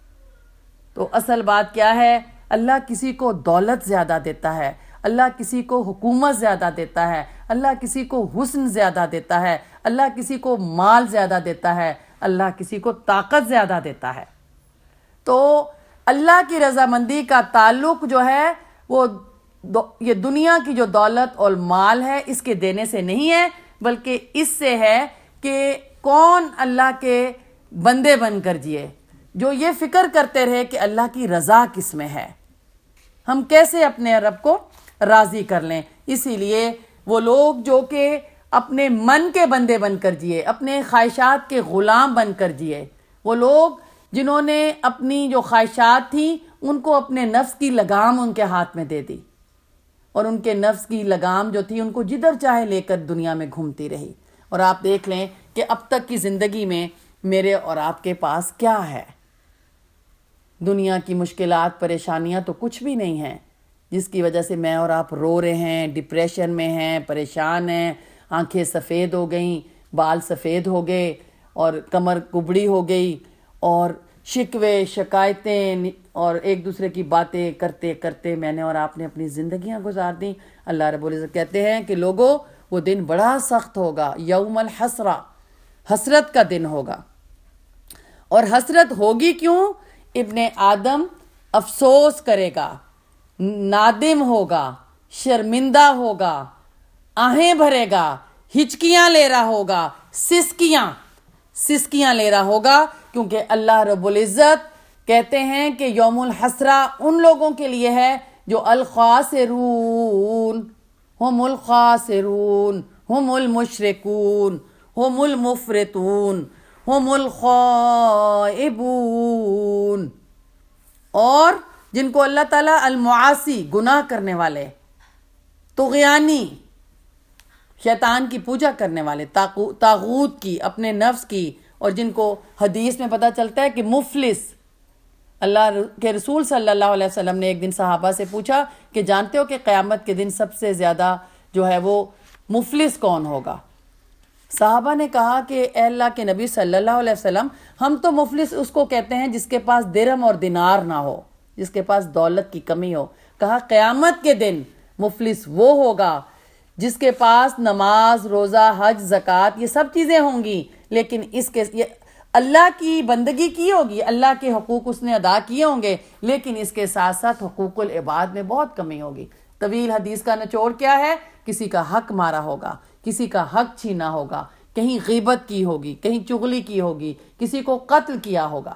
تو اصل بات کیا ہے؟ اللہ کسی کو دولت زیادہ دیتا ہے, اللہ کسی کو حکومت زیادہ دیتا ہے, اللہ کسی کو حسن زیادہ دیتا ہے, اللہ کسی کو مال زیادہ دیتا ہے, اللہ کسی کو طاقت زیادہ دیتا ہے. تو اللہ کی رضامندی کا تعلق جو ہے وہ یہ دنیا کی جو دولت اور مال ہے اس کے دینے سے نہیں ہے, بلکہ اس سے ہے کہ کون اللہ کے بندے بن کر جیے, جو یہ فکر کرتے رہے کہ اللہ کی رضا کس میں ہے, ہم کیسے اپنے رب کو راضی کر لیں. اسی لیے وہ لوگ جو کہ اپنے من کے بندے بن کر جیے, اپنے خواہشات کے غلام بن کر جیے, وہ لوگ جنہوں نے اپنی جو خواہشات تھیں ان کو اپنے نفس کی لگام ان کے ہاتھ میں دے دی, اور ان کے نفس کی لگام جو تھی ان کو جدھر چاہے لے کر دنیا میں گھومتی رہی. اور آپ دیکھ لیں کہ اب تک کی زندگی میں میرے اور آپ کے پاس کیا ہے؟ دنیا کی مشکلات, پریشانیاں تو کچھ بھی نہیں ہیں جس کی وجہ سے میں اور آپ رو رہے ہیں, ڈپریشن میں ہیں, پریشان ہیں, آنکھیں سفید ہو گئیں, بال سفید ہو گئے, اور کمر کبڑی ہو گئی, اور شکوے شکایتیں اور ایک دوسرے کی باتیں کرتے کرتے میں نے اور آپ نے اپنی زندگیاں گزار دیں. اللہ رب العزت کہتے ہیں کہ لوگوں وہ دن بڑا سخت ہوگا, یوم الحسرہ, حسرت کا دن ہوگا. اور حسرت ہوگی کیوں؟ ابن آدم افسوس کرے گا, نادم ہوگا, شرمندہ ہوگا, آہیں بھرے گا, ہچکیاں لے رہا ہوگا, سسکیاں سسکیاں لے رہا ہوگا, کیونکہ اللہ رب العزت کہتے ہیں کہ یوم الحسرہ ان لوگوں کے لیے ہے جو الخاسرون ہم الخاسرون ہم المشرکون ہم المفرطون ہم الخائبون, اور جن کو اللہ تعالیٰ المعاصی, گناہ کرنے والے, طغیانی, شیطان کی پوجا کرنے والے, طاغوت کی, اپنے نفس کی, اور جن کو حدیث میں پتہ چلتا ہے کہ مفلس. اللہ کے رسول صلی اللہ علیہ وسلم نے ایک دن صحابہ سے پوچھا کہ جانتے ہو کہ قیامت کے دن سب سے زیادہ جو ہے وہ مفلس کون ہوگا؟ صحابہ نے کہا کہ اے اللہ کے نبی صلی اللہ علیہ وسلم, ہم تو مفلس اس کو کہتے ہیں جس کے پاس درہم اور دینار نہ ہو, جس کے پاس دولت کی کمی ہو. کہا قیامت کے دن مفلس وہ ہوگا جس کے پاس نماز, روزہ, حج, زکوٰۃ یہ سب چیزیں ہوں گی, لیکن اس کے اللہ کی بندگی کی ہوگی, اللہ کے حقوق اس نے ادا کیے ہوں گے, لیکن اس کے ساتھ ساتھ حقوق العباد میں بہت کمی ہوگی. طویل حدیث کا نچوڑ کیا ہے؟ کسی کا حق مارا ہوگا, کسی کا حق چھینا ہوگا, کہیں غیبت کی ہوگی, کہیں چغلی کی ہوگی, کسی کو قتل کیا ہوگا.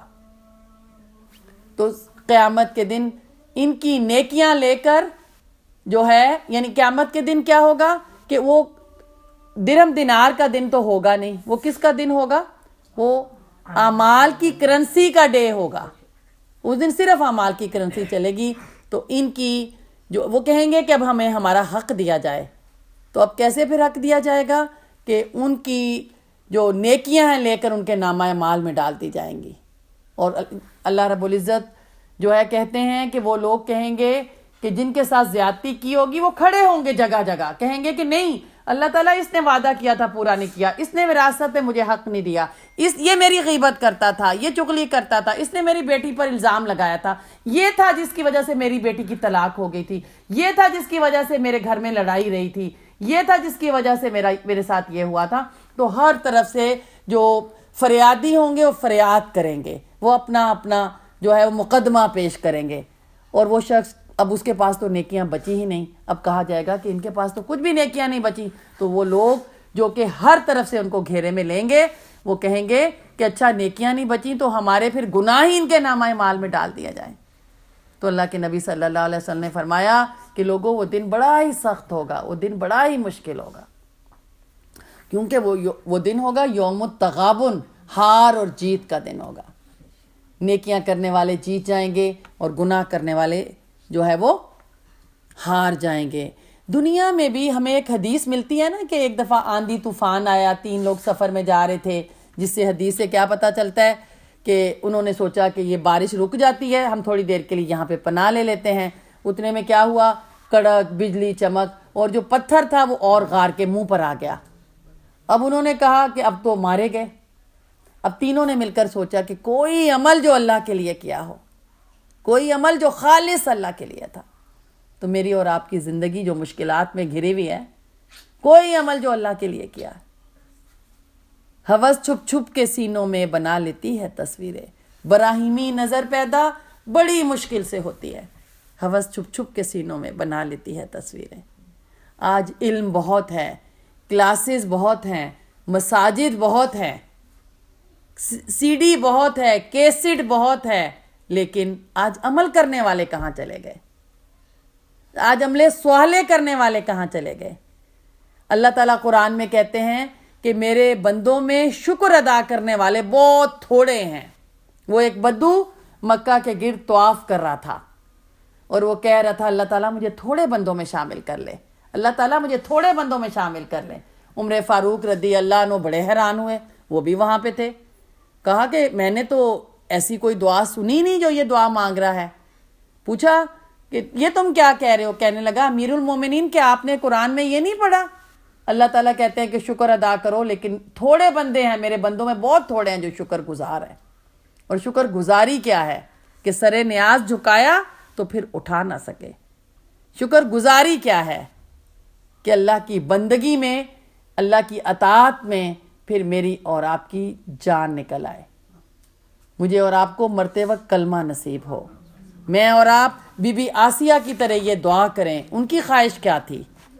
تو قیامت کے دن ان کی نیکیاں لے کر جو ہے, یعنی قیامت کے دن کیا ہوگا کہ وہ درہم دینار کا دن تو ہوگا نہیں, وہ کس کا دن ہوگا؟ وہ اعمال کی کرنسی کا ڈے ہوگا. اس دن صرف اعمال کی کرنسی چلے گی. تو ان کی جو وہ کہیں گے کہ اب ہمیں ہمارا حق دیا جائے. تو اب کیسے پھر حق دیا جائے گا کہ ان کی جو نیکیاں ہیں لے کر ان کے نامہ اعمال میں ڈال دی جائیں گی. اور اللہ رب العزت جو ہے کہتے ہیں کہ وہ لوگ کہیں گے کہ جن کے ساتھ زیادتی کی ہوگی وہ کھڑے ہوں گے جگہ جگہ, کہیں گے کہ نہیں اللہ تعالیٰ اس نے وعدہ کیا تھا پورا نہیں کیا, اس نے وراثت میں مجھے حق نہیں دیا, اس یہ میری غیبت کرتا تھا, یہ چغلی کرتا تھا, اس نے میری بیٹی پر الزام لگایا تھا, یہ تھا جس کی وجہ سے میری بیٹی کی طلاق ہو گئی تھی, یہ تھا جس کی وجہ سے میرے گھر میں لڑائی رہی تھی, یہ تھا جس کی وجہ سے میرا میرے ساتھ یہ ہوا تھا. تو ہر طرف سے جو فریادی ہوں گے وہ فریاد کریں گے, وہ اپنا اپنا جو ہے وہ مقدمہ پیش کریں گے. اور وہ شخص اب اس کے پاس تو نیکیاں بچی ہی نہیں. اب کہا جائے گا کہ ان کے پاس تو کچھ بھی نیکیاں نہیں بچی. تو وہ لوگ جو کہ ہر طرف سے ان کو گھیرے میں لیں گے وہ کہیں گے کہ اچھا نیکیاں نہیں بچی تو ہمارے پھر گناہ ہی ان کے نامہ اعمال میں ڈال دیا جائے. تو اللہ کے نبی صلی اللہ علیہ وسلم نے فرمایا کہ لوگوں وہ دن بڑا ہی سخت ہوگا, وہ دن بڑا ہی مشکل ہوگا, کیونکہ وہ وہ دن ہوگا یوم التغابن, ہار اور جیت کا دن ہوگا. نیکیاں کرنے والے جیت جائیں گے اور گناہ کرنے والے جو ہے وہ ہار جائیں گے. دنیا میں بھی ہمیں ایک حدیث ملتی ہے نا کہ ایک دفعہ آندھی طوفان آیا, تین لوگ سفر میں جا رہے تھے, جس سے حدیث سے کیا پتہ چلتا ہے کہ انہوں نے سوچا کہ یہ بارش رک جاتی ہے, ہم تھوڑی دیر کے لیے یہاں پہ پناہ لے لیتے ہیں. اتنے میں کیا ہوا, کڑک بجلی چمک, اور جو پتھر تھا وہ اور غار کے منہ پر آ گیا. اب انہوں نے کہا کہ اب تو مارے گئے. اب تینوں نے مل کر سوچا کہ کوئی عمل جو اللہ کے لیے کیا ہو, کوئی عمل جو خالص اللہ کے لیے تھا. تو میری اور آپ کی زندگی جو مشکلات میں گھری ہوئی ہے, کوئی عمل جو اللہ کے لیے کیا. ہوس چھپ چھپ کے سینوں میں بنا لیتی ہے تصویریں, براہیمی نظر پیدا بڑی مشکل سے ہوتی ہے. ہوس چھپ چھپ کے سینوں میں بنا لیتی ہے تصویریں. آج علم بہت ہے, کلاسز بہت ہیں, مساجد بہت ہیں, سی ڈی بہت ہے, کیسٹ بہت ہے, لیکن آج عمل کرنے والے کہاں چلے گئے؟ آج عملے سوالے کرنے والے کہاں چلے گئے؟ اللہ تعالیٰ قرآن میں کہتے ہیں کہ میرے بندوں میں شکر ادا کرنے والے بہت تھوڑے ہیں. وہ ایک بدو مکہ کے گرد طواف کر رہا تھا اور وہ کہہ رہا تھا اللہ تعالیٰ مجھے تھوڑے بندوں میں شامل کر لے, اللہ تعالیٰ مجھے تھوڑے بندوں میں شامل کر لے. عمر فاروق رضی اللہ عنہ بڑے حیران ہوئے, وہ بھی وہاں پہ تھے. کہا کہ میں نے تو ایسی کوئی دعا سنی نہیں جو یہ دعا مانگ رہا ہے. پوچھا کہ یہ تم کیا کہہ رہے ہو؟ کہنے لگا امیر المومنین کیا آپ نے قرآن میں یہ نہیں پڑھا؟ اللہ تعالیٰ کہتے ہیں کہ شکر ادا کرو, لیکن تھوڑے بندے ہیں, میرے بندوں میں بہت تھوڑے ہیں جو شکر گزار ہیں. اور شکر گزاری کیا ہے کہ سرے نیاز جھکایا تو پھر اٹھا نہ سکے. شکر گزاری کیا ہے کہ اللہ کی بندگی میں, اللہ کی اطاعت میں پھر میری اور آپ کی جان نکل آئے. مجھے اور آپ کو مرتے وقت کلمہ نصیب ہو. میں اور آپ بی بی آسیہ کی طرح یہ دعا کریں. ان کی خواہش کیا تھی؟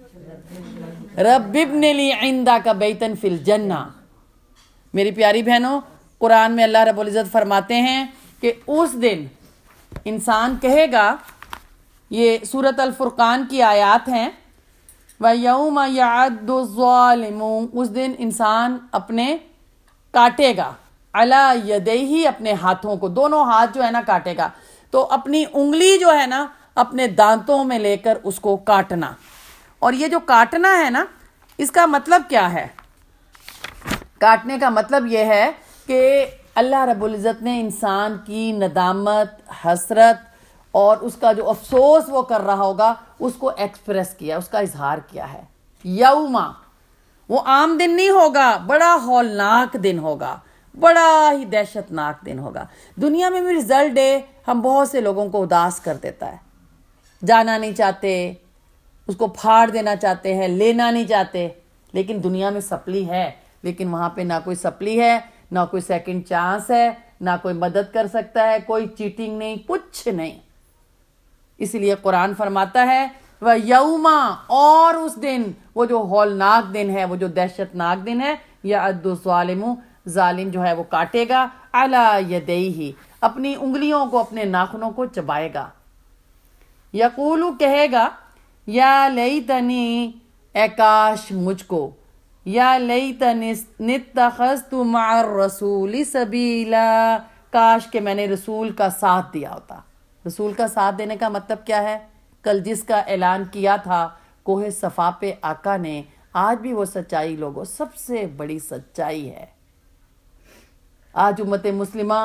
رب ابن لی عندک بیتن فی الجنہ. میری پیاری بہنوں, قرآن میں اللہ رب العزت فرماتے ہیں کہ اس دن انسان کہے گا, یہ سورۃ الفرقان کی آیات ہیں, وَيَوْمَ يَعَدُّ الظَّالِمُ, اس دن انسان اپنے کاٹے گا, عَلَى يَدَيْهِ, اپنے ہاتھوں کو, دونوں ہاتھ جو ہے نا کاٹے گا. تو اپنی انگلی جو ہے نا اپنے دانتوں میں لے کر اس کو کاٹنا. اور یہ جو کاٹنا ہے نا, اس کا مطلب کیا ہے؟ کاٹنے کا مطلب یہ ہے کہ اللہ رب العزت نے انسان کی ندامت, حسرت اور اس کا جو افسوس وہ کر رہا ہوگا اس کو ایکسپریس کیا, اس کا اظہار کیا ہے. یوما, وہ عام دن نہیں ہوگا, بڑا ہولناک دن ہوگا, بڑا ہی دہشت ناک دن ہوگا. دنیا میں بھی رزلٹ ڈے ہم بہت سے لوگوں کو اداس کر دیتا ہے, جانا نہیں چاہتے, اس کو پھاڑ دینا چاہتے ہیں, لینا نہیں چاہتے. لیکن دنیا میں سپلی ہے, لیکن وہاں پہ نہ کوئی سپلی ہے, نہ کوئی سیکنڈ چانس ہے، نہ کوئی مدد کر سکتا ہے، کوئی چیٹنگ نہیں، کچھ نہیں. اس لیے قرآن فرماتا ہے وَيَوْمَ، اور اس دن، وہ جو ہولناک دن ہے، وہ جو دہشت ناک دن ہے، يَعَدُّ الظَّالِمُ، ظالم جو ہے وہ کاٹے گا، عَلَى يَدَيْهِ، اپنی انگلیوں کو، اپنے ناخنوں کو چبائے گا. یقولو، کہے گا، یا لیتنی، اے کاش مجھ کو، یا لیتنی اتخذت مع الرسول سبیلا، کاش کہ میں نے رسول کا ساتھ دیا ہوتا. رسول کا ساتھ دینے کا مطلب کیا ہے؟ کل جس کا اعلان کیا تھا کوہ صفا پہ آقا نے، آج بھی وہ سچائی لوگوں سب سے بڑی سچائی ہے. آج امت مسلمہ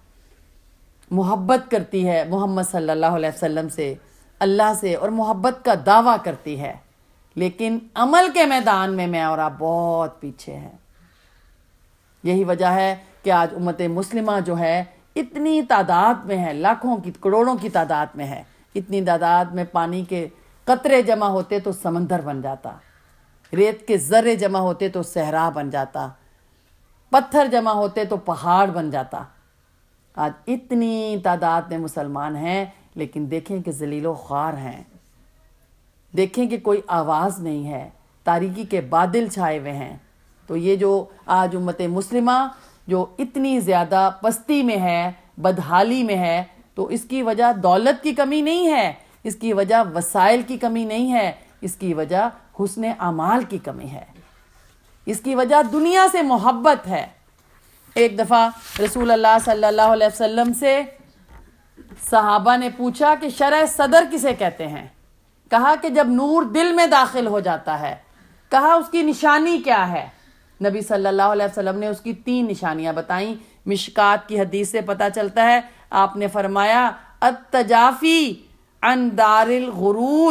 محبت کرتی ہے محمد صلی اللہ علیہ وسلم سے، اللہ سے، اور محبت کا دعویٰ کرتی ہے، لیکن عمل کے میدان میں میں اور آپ بہت پیچھے ہیں. یہی وجہ ہے کہ آج امت مسلمہ جو ہے اتنی تعداد میں ہے، لاکھوں کی، کروڑوں کی تعداد میں ہے. اتنی تعداد میں پانی کے قطرے جمع ہوتے تو سمندر بن جاتا، ریت کے ذرے جمع ہوتے تو صحرا بن جاتا، پتھر جمع ہوتے تو پہاڑ بن جاتا. آج اتنی تعداد میں مسلمان ہیں، لیکن دیکھیں کہ ذلیل و خوار ہیں، دیکھیں کہ کوئی آواز نہیں ہے، تاریکی کے بادل چھائے ہوئے ہیں. تو یہ جو آج امت مسلمہ جو اتنی زیادہ پستی میں ہے، بدحالی میں ہے، تو اس کی وجہ دولت کی کمی نہیں ہے، اس کی وجہ وسائل کی کمی نہیں ہے، اس کی وجہ حسن اعمال کی کمی ہے، اس کی وجہ دنیا سے محبت ہے. ایک دفعہ رسول اللہ صلی اللہ علیہ وسلم سے صحابہ نے پوچھا کہ شرح صدر کسے کہتے ہیں؟ کہا کہ جب نور دل میں داخل ہو جاتا ہے. کہا اس کی نشانی کیا ہے؟ نبی صلی اللہ علیہ وسلم نے اس کی تین نشانیاں بتائیں. مشکات کی حدیث سے پتہ چلتا ہے، آپ نے فرمایا التجافی عن دار الغرور،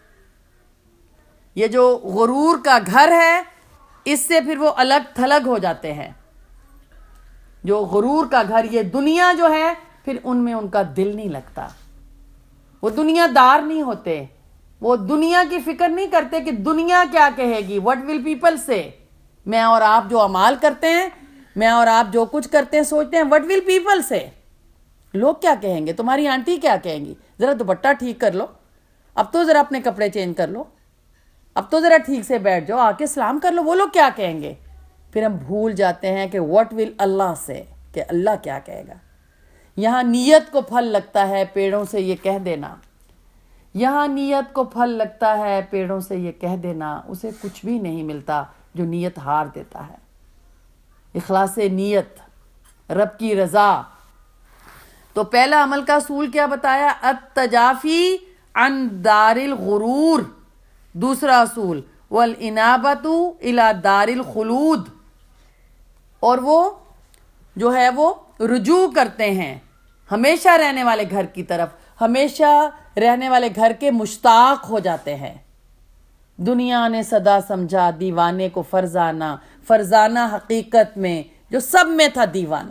یہ جو غرور کا گھر ہے اس سے پھر وہ الگ تھلگ ہو جاتے ہیں. جو غرور کا گھر، یہ دنیا جو ہے، پھر ان میں ان کا دل نہیں لگتا، وہ دنیا دار نہیں ہوتے، وہ دنیا کی فکر نہیں کرتے کہ دنیا کیا کہے گی، what will people say. میں اور آپ جو اعمال کرتے ہیں، میں اور آپ جو کچھ کرتے ہیں، سوچتے ہیں what will people say، لوگ کیا کہیں گے، تمہاری آنٹی کیا کہیں گی، ذرا دوپٹہ ٹھیک کر لو، اب تو ذرا اپنے کپڑے چینج کر لو، اب تو ذرا ٹھیک سے بیٹھ جاؤ، آ کے سلام کر لو، وہ لوگ کیا کہیں گے. پھر ہم بھول جاتے ہیں کہ what will اللہ سے، کہ اللہ کیا کہے گا. یہاں نیت کو پھل لگتا ہے پیڑوں سے یہ کہہ دینا، یہاں نیت کو پھل لگتا ہے پیڑوں سے یہ کہہ دینا، اسے کچھ بھی نہیں ملتا جو نیت ہار دیتا ہے. اخلاص نیت، رب کی رضا. تو پہلا عمل کا اصول کیا بتایا؟ التجافی عن دار الغرور. دوسرا اصول والانابۃ الی دار الخلود، اور وہ جو ہے وہ رجوع کرتے ہیں ہمیشہ رہنے والے گھر کی طرف، ہمیشہ رہنے والے گھر کے مشتاق ہو جاتے ہیں. دنیا نے صدا سمجھا دیوانے کو فرزانہ، فرزانہ حقیقت میں جو سب میں تھا دیوانہ.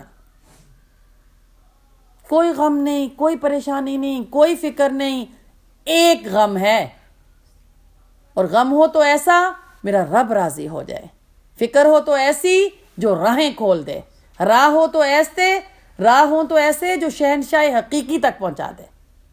کوئی غم نہیں، کوئی پریشانی نہیں، کوئی فکر نہیں، ایک غم ہے، اور غم ہو تو ایسا میرا رب راضی ہو جائے، فکر ہو تو ایسی جو راہیں کھول دے، راہ ہو تو ایسے راہ ہو تو ایسے جو شہنشاہ حقیقی تک پہنچا دے.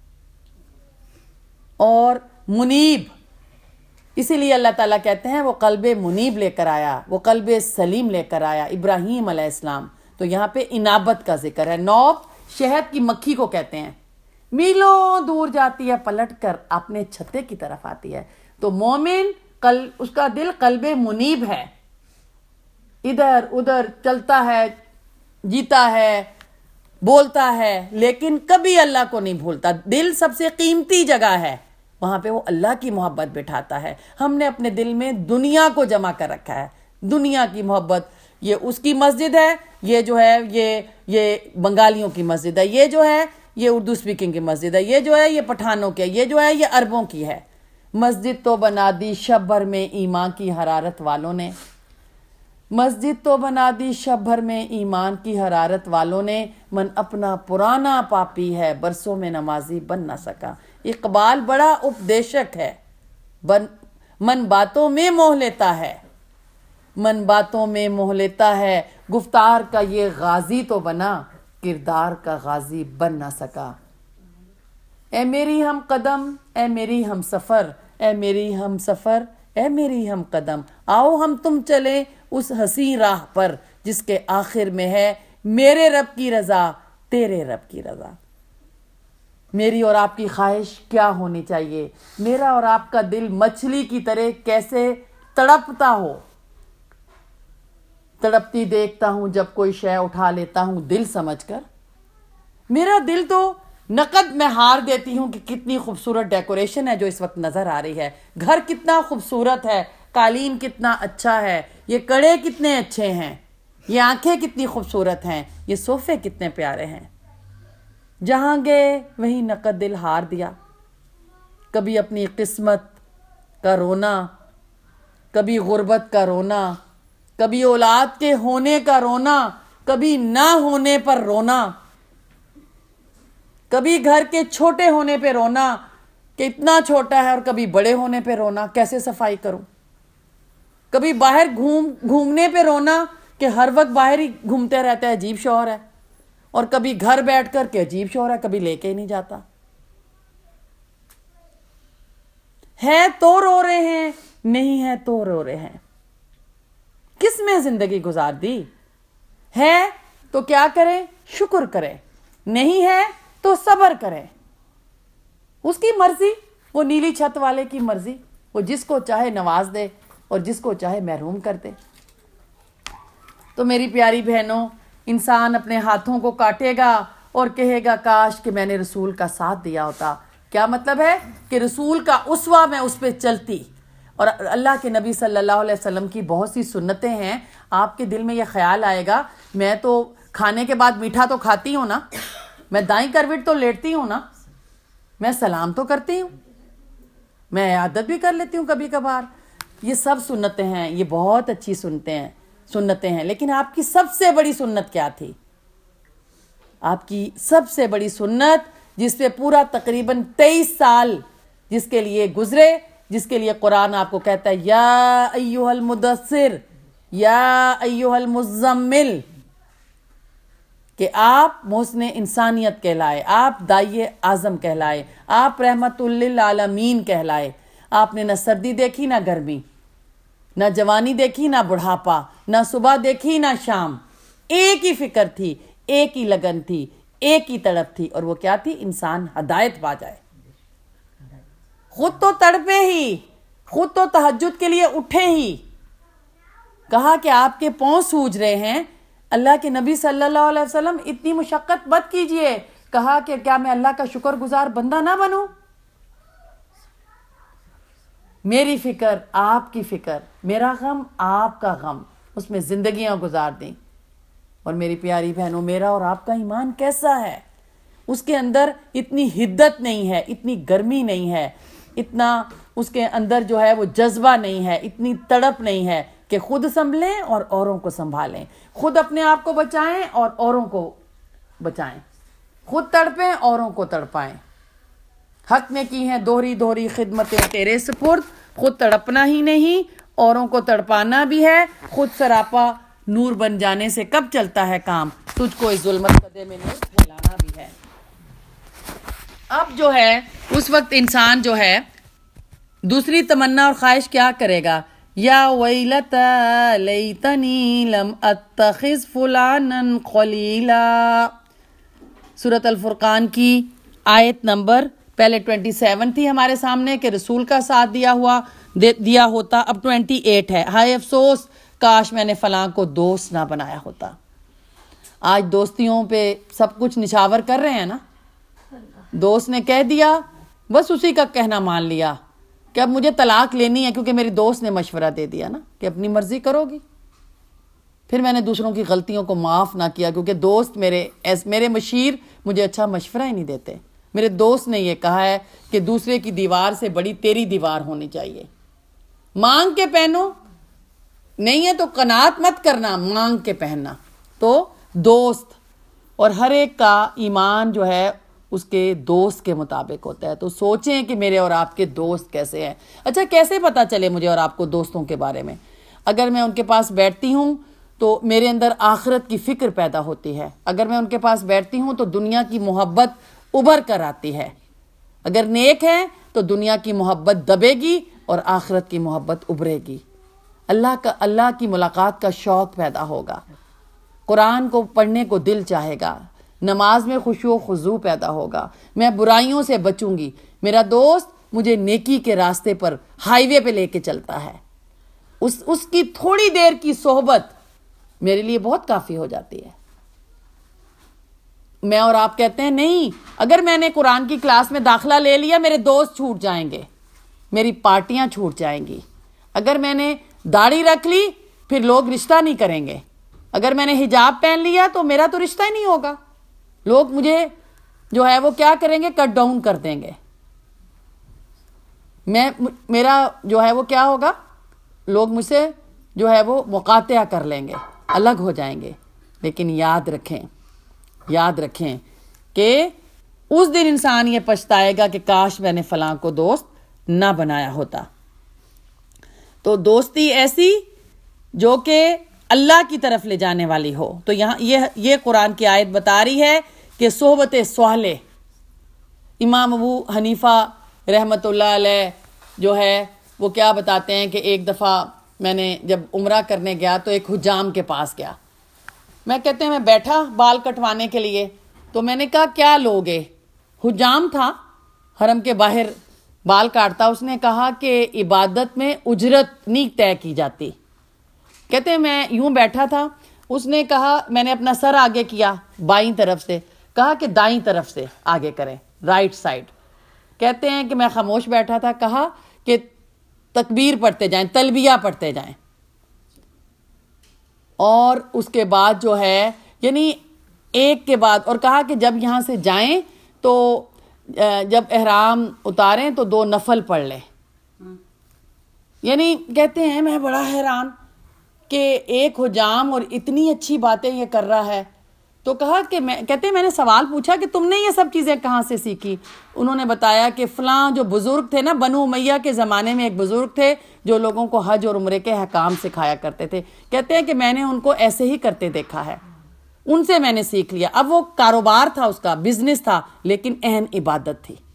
اور منیب، اسی لیے اللہ تعالیٰ کہتے ہیں وہ قلب منیب لے کر آیا، وہ قلب سلیم لے کر آیا ابراہیم علیہ السلام. تو یہاں پہ انابت کا ذکر ہے. نوب شہد کی مکھی کو کہتے ہیں، میلوں دور جاتی ہے پلٹ کر اپنے چھتے کی طرف آتی ہے. تو مومن قلب، اس کا دل قلب منیب ہے، ادھر ادھر چلتا ہے، جیتا ہے، بولتا ہے، لیکن کبھی اللہ کو نہیں بھولتا. دل سب سے قیمتی جگہ ہے، وہاں پہ وہ اللہ کی محبت بٹھاتا ہے. ہم نے اپنے دل میں دنیا کو جمع کر رکھا ہے، دنیا کی محبت. یہ اس کی مسجد ہے، یہ جو ہے یہ یہ بنگالیوں کی مسجد ہے، یہ جو ہے یہ اردو سپیکنگ کی مسجد ہے، یہ جو ہے یہ پٹھانوں کی ہے، یہ جو ہے یہ عربوں کی ہے. مسجد تو بنا دی شب بھر میں ایمان کی حرارت والوں نے، مسجد تو بنا دی شب بھر میں ایمان کی حرارت والوں نے، من اپنا پرانا پاپی ہے برسوں میں نمازی بن نہ سکا. اقبال بڑا اپدیشک ہے. بن من باتوں میں موہ لیتا ہے، من باتوں میں موہ لیتا ہے، گفتار کا یہ غازی تو بنا، کردار کا غازی بن نہ سکا۔ اے میری ہم قدم، اے میری ہم سفر، اے میری ہم سفر، اے میری ہم قدم، آؤ ہم تم چلیں اس حسین راہ پر جس کے آخر میں ہے میرے رب کی رضا، تیرے رب کی رضا۔ میری اور آپ کی خواہش کیا ہونی چاہیے؟ میرا اور آپ کا دل مچھلی کی طرح کیسے تڑپتا ہو۔ تڑپتی دیکھتا ہوں جب کوئی شے اٹھا لیتا ہوں دل سمجھ کر۔ میرا دل تو نقد میں ہار دیتی ہوں کہ کتنی خوبصورت ڈیکوریشن ہے جو اس وقت نظر آ رہی ہے، گھر کتنا خوبصورت ہے، قالین کتنا اچھا ہے، یہ کڑے کتنے اچھے ہیں، یہ آنکھیں کتنی خوبصورت ہیں، یہ صوفے کتنے پیارے ہیں۔ جہاں گئے وہیں نقد دل ہار دیا۔ کبھی اپنی قسمت کا رونا، کبھی غربت کا رونا، کبھی اولاد کے ہونے کا رونا، کبھی نہ ہونے پر رونا، کبھی گھر کے چھوٹے ہونے پہ رونا کہ اتنا چھوٹا ہے، اور کبھی بڑے ہونے پہ رونا کیسے صفائی کروں، کبھی باہر گھوم گھومنے پہ رونا کہ ہر وقت باہر ہی گھومتے رہتا ہے، عجیب شوہر ہے، اور کبھی گھر بیٹھ کر کے عجیب شوہر ہے، کبھی لے کے ہی نہیں جاتا ہے، تو رو رہے ہیں، نہیں ہے تو رو رہے ہیں۔ کس میں زندگی گزار دی ہے تو کیا کریں؟ شکر کریں، نہیں ہے تو صبر کریں۔ اس کی مرضی، وہ نیلی چھت والے کی مرضی، وہ جس کو چاہے نواز دے اور جس کو چاہے محروم کر دے۔ تو میری پیاری بہنوں، انسان اپنے ہاتھوں کو کاٹے گا اور کہے گا کاش کہ میں نے رسول کا ساتھ دیا ہوتا۔ کیا مطلب ہے؟ کہ رسول کا اسوہ میں اس پہ چلتی، اور اللہ کے نبی صلی اللہ علیہ وسلم کی بہت سی سنتیں ہیں۔ آپ کے دل میں یہ خیال آئے گا میں تو کھانے کے بعد میٹھا تو کھاتی ہوں نا، میں دائیں کروٹ تو لیٹتی ہوں نا، میں سلام تو کرتی ہوں، میں عادت بھی کر لیتی ہوں کبھی کبھار۔ یہ سب سنتیں ہیں، یہ بہت اچھی سنتیں ہیں سنتیں ہیں لیکن آپ کی سب سے بڑی سنت کیا تھی؟ آپ کی سب سے بڑی سنت جس پہ پورا تقریباً تیئیس سال جس کے لیے گزرے، جس کے لیے قرآن آپ کو کہتا ہے یا ایھا المدثر یا ایھا المزمل، کہ آپ محسن انسانیت کہلائے، آپ داعی اعظم کہلائے، آپ رحمت للعالمین کہلائے۔ آپ نے نہ سردی دیکھی نہ گرمی، نہ جوانی دیکھی نہ بڑھاپا، نہ صبح دیکھی نہ شام، ایک ہی فکر تھی، ایک ہی لگن تھی، ایک ہی تڑپ تھی، اور وہ کیا تھی؟ انسان ہدایت پا جائے۔ خود تو تڑپے ہی، خود تو تہجد کے لیے اٹھے ہی، کہا کہ آپ کے پاؤں سوج رہے ہیں، اللہ کے نبی صلی اللہ علیہ وسلم اتنی مشقت مت کیجئے، کہا کہ کیا میں اللہ کا شکر گزار بندہ نہ بنوں؟ میری فکر آپ کی فکر، میرا غم آپ کا غم، اس میں زندگیاں گزار دیں۔ اور میری پیاری بہنوں، میرا اور آپ کا ایمان کیسا ہے؟ اس کے اندر اتنی حدت نہیں ہے، اتنی گرمی نہیں ہے، اتنا اس کے اندر جو ہے وہ جذبہ نہیں ہے، اتنی تڑپ نہیں ہے کہ خود سنبھلیں اور اوروں کو سنبھالیں، خود اپنے آپ کو بچائیں اور اوروں کو بچائیں، خود تڑپیں اوروں کو تڑپائیں۔ حق نے کی ہیں دوہری دوہری خدمتیں تیرے سپرد، خود تڑپنا ہی نہیں اوروں کو تڑپانا بھی ہے، خود سراپا نور بن جانے سے کب چلتا ہے کام، تجھ کو اس ظلمت کدے میں نور پھیلانا بھی ہے۔ اب جو ہے اس وقت انسان جو ہے دوسری تمنا اور خواہش کیا کرے گا؟ یا ویلتا لیتنی لم اتخذ فلانا خلیلا، سورۃ الفرقان کی آیت نمبر پہلے سیون تھی ہمارے سامنے کہ رسول کا ساتھ دیا ہوا دیا ہوتا، اب اٹھائیس ہے، ہائے افسوس کاش میں نے فلاں کو دوست نہ بنایا ہوتا۔ آج دوستیوں پہ سب کچھ نچھاور کر رہے ہیں نا، دوست نے کہہ دیا بس اسی کا کہنا مان لیا کہ اب مجھے طلاق لینی ہے کیونکہ میری دوست نے مشورہ دے دیا نا کہ اپنی مرضی کرو گی۔ پھر میں نے دوسروں کی غلطیوں کو معاف نہ کیا کیونکہ دوست میرے ایس میرے مشیر مجھے اچھا مشورہ ہی نہیں دیتے۔ میرے دوست نے یہ کہا ہے کہ دوسرے کی دیوار سے بڑی تیری دیوار ہونی چاہیے، مانگ کے پہنو، نہیں ہے تو قناعت مت کرنا، مانگ کے پہننا۔ تو دوست، اور ہر ایک کا ایمان جو ہے اس کے دوست کے مطابق ہوتا ہے۔ تو سوچیں کہ میرے اور آپ کے دوست کیسے ہیں۔ اچھا کیسے پتہ چلے مجھے اور آپ کو دوستوں کے بارے میں؟ اگر میں ان کے پاس بیٹھتی ہوں تو میرے اندر آخرت کی فکر پیدا ہوتی ہے. اگر میں ان کے پاس بیٹھتی ہوں تو دنیا کی محبت ابھر کر آتی ہے. اگر نیک ہے تو دنیا کی محبت دبے گی اور آخرت کی محبت ابھرے گی. اللہ کا اللہ کی ملاقات کا شوق پیدا ہوگا. قرآن کو پڑھنے کو دل چاہے گا. نماز میں خشوع و خضوع پیدا ہوگا. میں برائیوں سے بچوں گی. میرا دوست مجھے نیکی کے راستے پر ہائی وے پہ لے کے چلتا ہے. اس اس کی تھوڑی دیر کی صحبت میرے لیے بہت کافی ہو جاتی ہے. میں اور آپ کہتے ہیں نہیں، اگر میں نے قرآن کی کلاس میں داخلہ لے لیا میرے دوست چھوٹ جائیں گے، میری پارٹیاں چھوٹ جائیں گی. اگر میں نے داڑھی رکھ لی پھر لوگ رشتہ نہیں کریں گے. اگر میں نے حجاب پہن لیا تو میرا تو رشتہ ہی نہیں ہوگا. لوگ مجھے جو ہے وہ کیا کریں گے، کٹ ڈاؤن کر دیں گے. میں میرا جو ہے وہ کیا ہوگا، لوگ مجھ سے جو ہے وہ مقاطعہ کر لیں گے، الگ ہو جائیں گے. لیکن یاد رکھیں یاد رکھیں کہ اس دن انسان یہ پچھتائے گا کہ کاش میں نے فلاں کو دوست نہ بنایا ہوتا. تو دوستی ایسی جو کہ اللہ کی طرف لے جانے والی ہو. تو یہاں یہ یہ قرآن کی آیت بتا رہی ہے کہ صحبت صالح. امام ابو حنیفہ رحمۃ اللہ علیہ جو ہے وہ کیا بتاتے ہیں کہ ایک دفعہ میں نے جب عمرہ کرنے گیا تو ایک حجام کے پاس گیا. میں کہتے ہیں میں بیٹھا بال کٹوانے کے لیے، تو میں نے کہا کیا لوگے؟ حجام تھا، حرم کے باہر بال کاٹتا. اس نے کہا کہ عبادت میں اجرت نہیں طے کی جاتی. کہتے ہیں میں یوں بیٹھا تھا. اس نے کہا، میں نے اپنا سر آگے کیا بائیں طرف سے، کہا کہ دائیں طرف سے آگے کریں، رائٹ سائڈ. کہتے ہیں کہ میں خاموش بیٹھا تھا. کہا کہ تکبیر پڑھتے جائیں، تلبیہ پڑھتے جائیں. اور اس کے بعد جو ہے یعنی ایک کے بعد، اور کہا کہ جب یہاں سے جائیں تو جب احرام اتاریں تو دو نفل پڑھ لیں. یعنی کہتے ہیں میں بڑا حیران کہ ایک حجام اور اتنی اچھی باتیں یہ کر رہا ہے. تو کہا کہ میں کہتے ہیں میں نے سوال پوچھا کہ تم نے یہ سب چیزیں کہاں سے سیکھی؟ انہوں نے بتایا کہ فلاں جو بزرگ تھے نا، بنو امیہ کے زمانے میں ایک بزرگ تھے جو لوگوں کو حج اور عمرے کے احکام سکھایا کرتے تھے. کہتے ہیں کہ میں نے ان کو ایسے ہی کرتے دیکھا ہے، ان سے میں نے سیکھ لیا. اب وہ کاروبار تھا، اس کا بزنس تھا، لیکن اہم عبادت تھی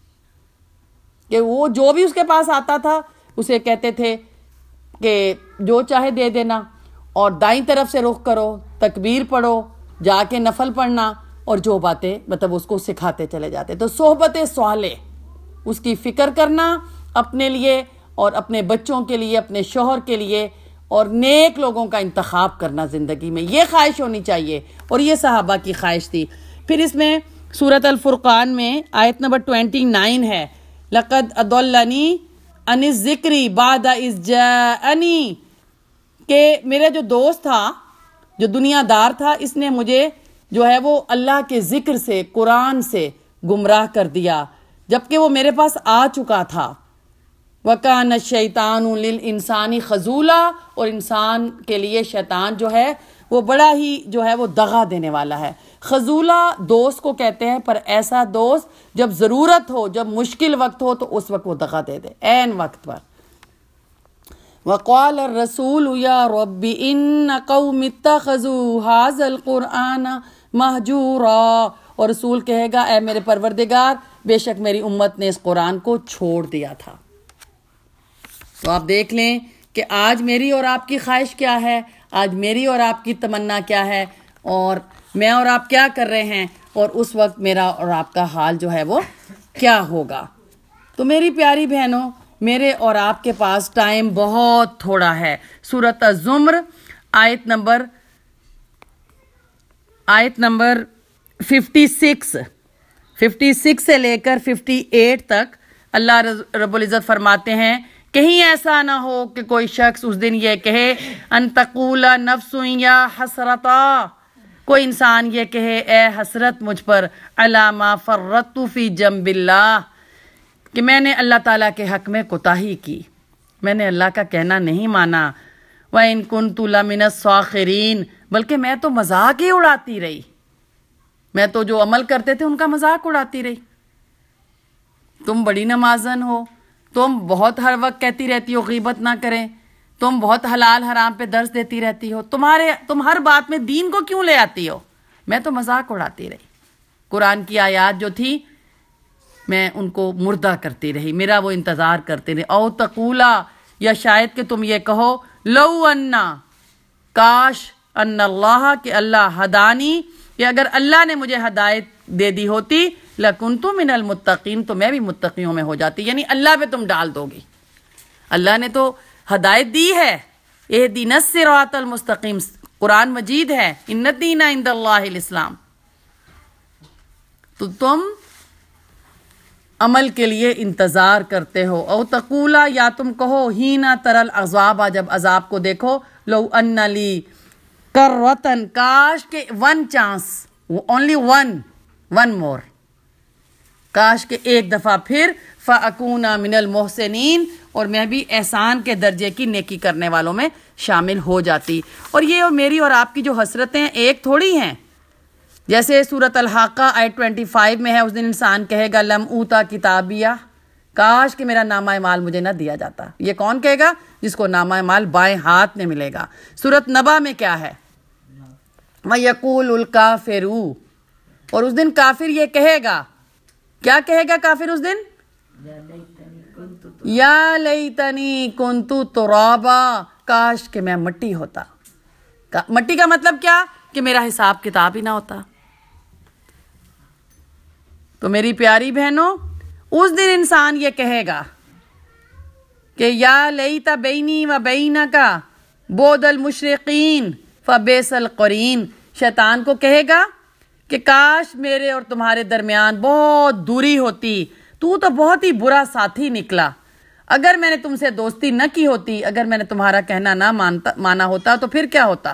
کہ وہ جو بھی اس کے پاس آتا تھا اسے کہتے تھے کہ جو چاہے دے دینا، اور دائیں طرف سے رخ کرو، تکبیر پڑھو، جا کے نفل پڑھنا، اور جو باتیں مطلب اس کو سکھاتے چلے جاتے. تو صحبت صالح، اس کی فکر کرنا اپنے لیے اور اپنے بچوں کے لیے، اپنے شوہر کے لیے، اور نیک لوگوں کا انتخاب کرنا زندگی میں، یہ خواہش ہونی چاہیے. اور یہ صحابہ کی خواہش تھی. پھر اس میں سورۃ الفرقان میں آیت نمبر ٹوینٹی نائن ہے، لقد اضلنی عن الذکر بعد اذ جاءنی، کہ میرا جو دوست تھا، جو دنیا دار تھا، اس نے مجھے جو ہے وہ اللہ کے ذکر سے، قرآن سے گمراہ کر دیا جبکہ وہ میرے پاس آ چکا تھا. وَكَانَ الشَّيْطَانُ لِلْإِنسَانِ خَذُولًا، اور انسان کے لیے شیطان جو ہے وہ بڑا ہی جو ہے وہ دغا دینے والا ہے. خذولہ دوست کو کہتے ہیں، پر ایسا دوست جب ضرورت ہو، جب مشکل وقت ہو تو اس وقت وہ دغا دے دے، عین وقت پر. وَقَالَ الرَّسُولُ يَا رَبِّ إِنَّ قَوْمِ اتَّخَذُوا هَذَا الْقُرْآنَ مَهْجُورًا، اور رسول کہے گا اے میرے پروردگار، بے شک میری امت نے اس قرآن کو چھوڑ دیا تھا. تو آپ دیکھ لیں کہ آج میری اور آپ کی خواہش کیا ہے، آج میری اور آپ کی تمنا کیا ہے، اور میں اور آپ کیا کر رہے ہیں، اور اس وقت میرا اور آپ کا حال جو ہے وہ کیا ہوگا. تو میری پیاری بہنوں، میرے اور آپ کے پاس ٹائم بہت تھوڑا ہے. سورۃ الزمر آیت نمبر آیت نمبر ففٹی سکس ففٹی سکس سے لے کر ففٹی ایٹ تک اللہ رب العزت فرماتے ہیں، کہیں ایسا نہ ہو کہ کوئی شخص اس دن یہ کہے ان تقول نفس یا حسرتا، کوئی انسان یہ کہے اے حسرت مجھ پر، علی ما فرطت فی جنب اللہ، کہ میں نے اللہ تعالیٰ کے حق میں کوتاہی کی، میں نے اللہ کا کہنا نہیں مانا. وَإِن كُنتُ لَمِنَ السَّاخِرِينَ، بلکہ میں تو مذاق ہی اڑاتی رہی، میں تو جو عمل کرتے تھے ان کا مذاق اڑاتی رہی. تم بڑی نمازن ہو، تم بہت ہر وقت کہتی رہتی ہو غیبت نہ کریں، تم بہت حلال حرام پہ درس دیتی رہتی ہو, تمہارے تم ہر بات میں دین کو کیوں لے آتی ہو؟ میں تو مذاق اڑاتی رہی, قرآن کی آیات جو تھی میں ان کو مردہ کرتی رہی, میرا وہ انتظار کرتے رہے. او تقولا, یا شاید کہ تم یہ کہو, لو انا, کاش, ان اللہ, کہ اللہ, ہدانی, کہ اگر اللہ نے مجھے ہدایت دے دی ہوتی, لکنت من المتقین, تو میں بھی متقیوں میں ہو جاتی. یعنی اللہ پہ تم ڈال دو گی, اللہ نے تو ہدایت دی ہے, اہدنا الصراط المستقیم, قرآن مجید ہے, ان الدین عند اللہ الاسلام, تو تم عمل کے لیے انتظار کرتے ہو. او تقولا, یا تم کہو, ہینا ترل عذاب, جب عذاب کو دیکھو, لو ان لی کرتن, کاش کہ one chance, only one one more, کاش کہ ایک دفعہ پھر, فاکون من المحسنین, اور میں بھی احسان کے درجے کی نیکی کرنے والوں میں شامل ہو جاتی. اور یہ اور میری اور آپ کی جو حسرتیں ایک تھوڑی ہیں. جیسے سورۃ الحاقہ آیت پچیس میں ہے, اس دن انسان کہے گا, لم اوتا کتابیہ, کاش کہ میرا نامہ اعمال مجھے نہ دیا جاتا. یہ کون کہے گا؟ جس کو نامہ اعمال بائیں ہاتھ میں ملے گا. سورۃ نبا میں کیا ہے؟ وَيَقُولُ الْكَافِرُ, اور اس دن کافر یہ کہے گا, کیا کہے گا کافر اس دن؟ یا لیتنی کنت ترابا, کاش کہ میں مٹی ہوتا. مٹی کا مطلب کیا؟ کہ میرا حساب کتاب ہی نہ ہوتا. تو میری پیاری بہنوں, اس دن انسان یہ کہے گا کہ یا لیت بینی و بینک بعد المشرقین فبئس القرین, شیطان کو کہے گا کہ کاش میرے اور تمہارے درمیان بہت دوری ہوتی, تو تو بہت ہی برا ساتھی نکلا. اگر میں نے تم سے دوستی نہ کی ہوتی, اگر میں نے تمہارا کہنا نہ مانتا مانا ہوتا, تو پھر کیا ہوتا؟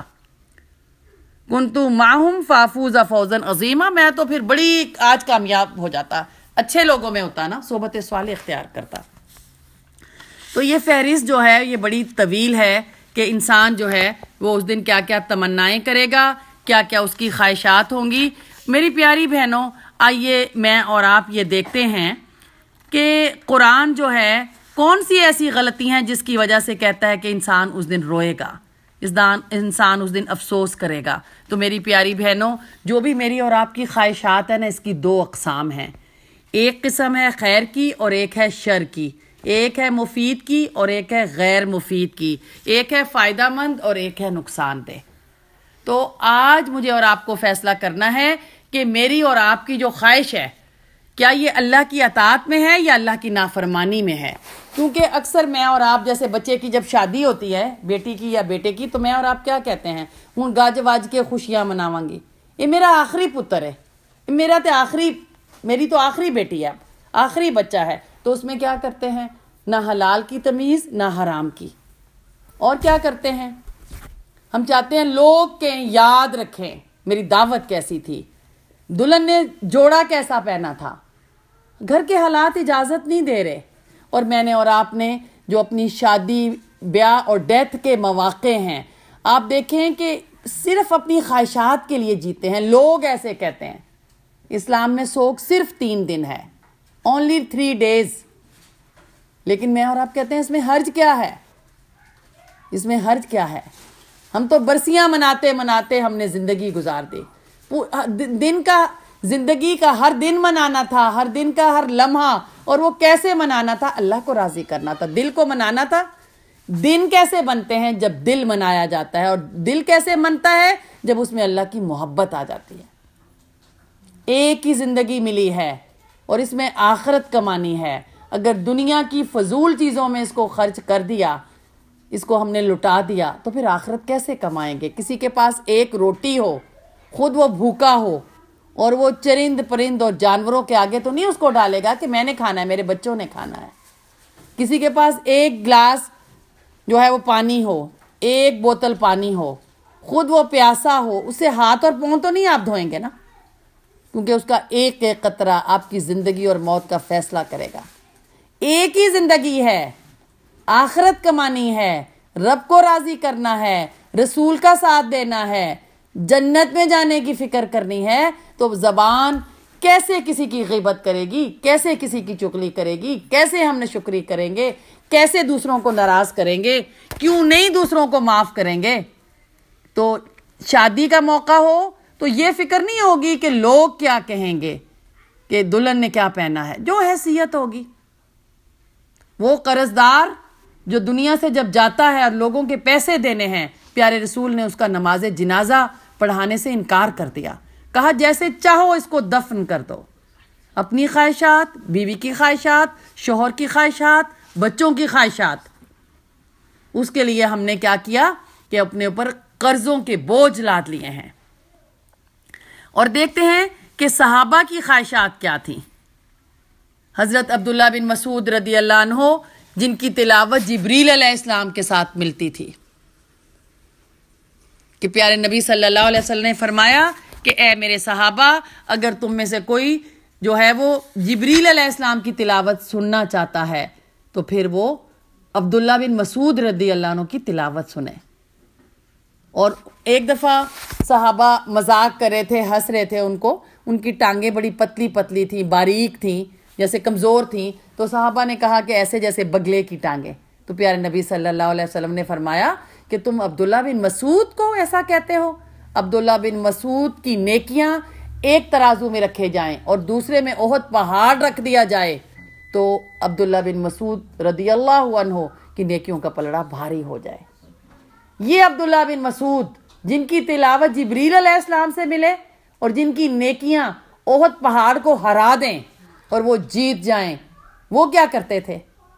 کنتو معہم فافوز فوزا عظیما, میں تو پھر بڑی آج کامیاب ہو جاتا, اچھے لوگوں میں ہوتا نا, صحبت صالح اختیار کرتا. تو یہ فہرست جو ہے یہ بڑی طویل ہے کہ انسان جو ہے وہ اس دن کیا کیا تمنائیں کرے گا, کیا کیا اس کی خواہشات ہوں گی. میری پیاری بہنوں, آئیے میں اور آپ یہ دیکھتے ہیں کہ قرآن جو ہے کون سی ایسی غلطی ہیں جس کی وجہ سے کہتا ہے کہ انسان اس دن روئے گا, اس دان انسان اس دن افسوس کرے گا. تو میری پیاری بہنوں, جو بھی میری اور آپ کی خواہشات ہیں نا, اس کی دو اقسام ہیں. ایک قسم ہے خیر کی اور ایک ہے شر کی, ایک ہے مفید کی اور ایک ہے غیر مفید کی, ایک ہے فائدہ مند اور ایک ہے نقصان دہ. تو آج مجھے اور آپ کو فیصلہ کرنا ہے کہ میری اور آپ کی جو خواہش ہے, کیا یہ اللہ کی اطاعت میں ہے یا اللہ کی نافرمانی میں ہے. کیونکہ اکثر میں اور آپ جیسے بچے کی جب شادی ہوتی ہے, بیٹی کی یا بیٹے کی, تو میں اور آپ کیا کہتے ہیں, ہوں گاج واج کے خوشیاں مناواں گی, یہ میرا آخری پتر ہے, میرا تو آخری میری تو آخری بیٹی ہے, آخری بچہ ہے. تو اس میں کیا کرتے ہیں, نہ حلال کی تمیز نہ حرام کی. اور کیا کرتے ہیں, ہم چاہتے ہیں لوگ کہیں یاد رکھیں میری دعوت کیسی تھی, دلہن نے جوڑا کیسا پہنا تھا. گھر کے حالات اجازت نہیں دے رہے. اور میں نے اور آپ نے جو اپنی شادی بیاہ اور ڈیتھ کے مواقع ہیں, آپ دیکھیں کہ صرف اپنی خواہشات کے لیے جیتے ہیں. لوگ ایسے کہتے ہیں اسلام میں سوگ صرف تین دن ہے, اونلی تھری ڈیز. لیکن میں اور آپ کہتے ہیں اس میں حرج کیا ہے, اس میں حرج کیا ہے. ہم تو برسیاں مناتے مناتے ہم نے زندگی گزار دی. دن کا زندگی کا ہر دن منانا تھا, ہر دن کا ہر لمحہ. اور وہ کیسے منانا تھا؟ اللہ کو راضی کرنا تھا, دل کو منانا تھا. دن کیسے بنتے ہیں؟ جب دل منایا جاتا ہے. اور دل کیسے بنتا ہے؟ جب اس میں اللہ کی محبت آ جاتی ہے. ایک ہی زندگی ملی ہے اور اس میں آخرت کمانی ہے. اگر دنیا کی فضول چیزوں میں اس کو خرچ کر دیا, اس کو ہم نے لٹا دیا, تو پھر آخرت کیسے کمائیں گے؟ کسی کے پاس ایک روٹی ہو, خود وہ بھوکا ہو, اور وہ چرند پرند اور جانوروں کے آگے تو نہیں اس کو ڈالے گا کہ میں نے کھانا ہے, میرے بچوں نے کھانا ہے. کسی کے پاس ایک گلاس جو ہے وہ پانی ہو, ایک بوتل پانی ہو, خود وہ پیاسا ہو, اس سے ہاتھ اور پاؤں تو نہیں آپ دھوئیں گے نا, کیونکہ اس کا ایک ایک قطرہ آپ کی زندگی اور موت کا فیصلہ کرے گا. ایک ہی زندگی ہے, آخرت کمانی ہے, رب کو راضی کرنا ہے, رسول کا ساتھ دینا ہے, جنت میں جانے کی فکر کرنی ہے. تو زبان کیسے کسی کی غیبت کرے گی, کیسے کسی کی چغلی کرے گی, کیسے ہم نے شکری کریں گے, کیسے دوسروں کو ناراض کریں گے. کیوں نہیں دوسروں کو معاف کریں گے؟ تو شادی کا موقع ہو تو یہ فکر نہیں ہوگی کہ لوگ کیا کہیں گے، کہ دلہن نے کیا پہنا ہے. جو حیثیت ہوگی. وہ قرض دار جو دنیا سے جب جاتا ہے اور لوگوں کے پیسے دینے ہیں، پیارے رسول نے اس کا نماز جنازہ پڑھانے سے انکار کر دیا. کہا جیسے چاہو اس کو دفن کر دو. اپنی خواہشات، بیوی کی خواہشات، شوہر کی خواہشات، بچوں کی خواہشات، اس کے لیے ہم نے کیا کیا کہ اپنے اوپر قرضوں کے بوجھ لاد لیے ہیں. اور دیکھتے ہیں کہ صحابہ کی خواہشات کیا تھیں. حضرت عبداللہ بن مسعود رضی اللہ عنہ، جن کی تلاوت جبریل علیہ السلام کے ساتھ ملتی تھی، کہ پیارے نبی صلی اللہ علیہ وسلم نے فرمایا کہ اے میرے صحابہ، اگر تم میں سے کوئی جو ہے وہ جبریل علیہ السلام کی تلاوت سننا چاہتا ہے تو پھر وہ عبداللہ بن مسعود رضی اللہ عنہ کی تلاوت سنیں. اور ایک دفعہ صحابہ مذاق کر رہے تھے، ہنس رہے تھے. ان کو ان کی ٹانگیں بڑی پتلی پتلی تھیں، باریک تھیں، جیسے کمزور تھیں. تو صحابہ نے کہا کہ ایسے جیسے بگلے کی ٹانگیں. تو پیارے نبی صلی اللہ علیہ وسلم نے فرمایا کہ تم عبداللہ بن مسعود کو ایسا کہتے ہو؟ عبداللہ بن مسعود کی نیکیاں ایک ترازو میں رکھے جائیں اور دوسرے میں احد پہاڑ رکھ دیا جائے تو عبداللہ بن مسعود رضی اللہ عنہ کی نیکیوں کا پلڑا بھاری ہو جائے. یہ عبداللہ بن مسعود جن کی تلاوت جبریل علیہ السلام سے ملے اور جن کی نیکیاں احد پہاڑ کو ہرا دیں اور وہ جیت جائیں، وہ کیا کرتے تھے؟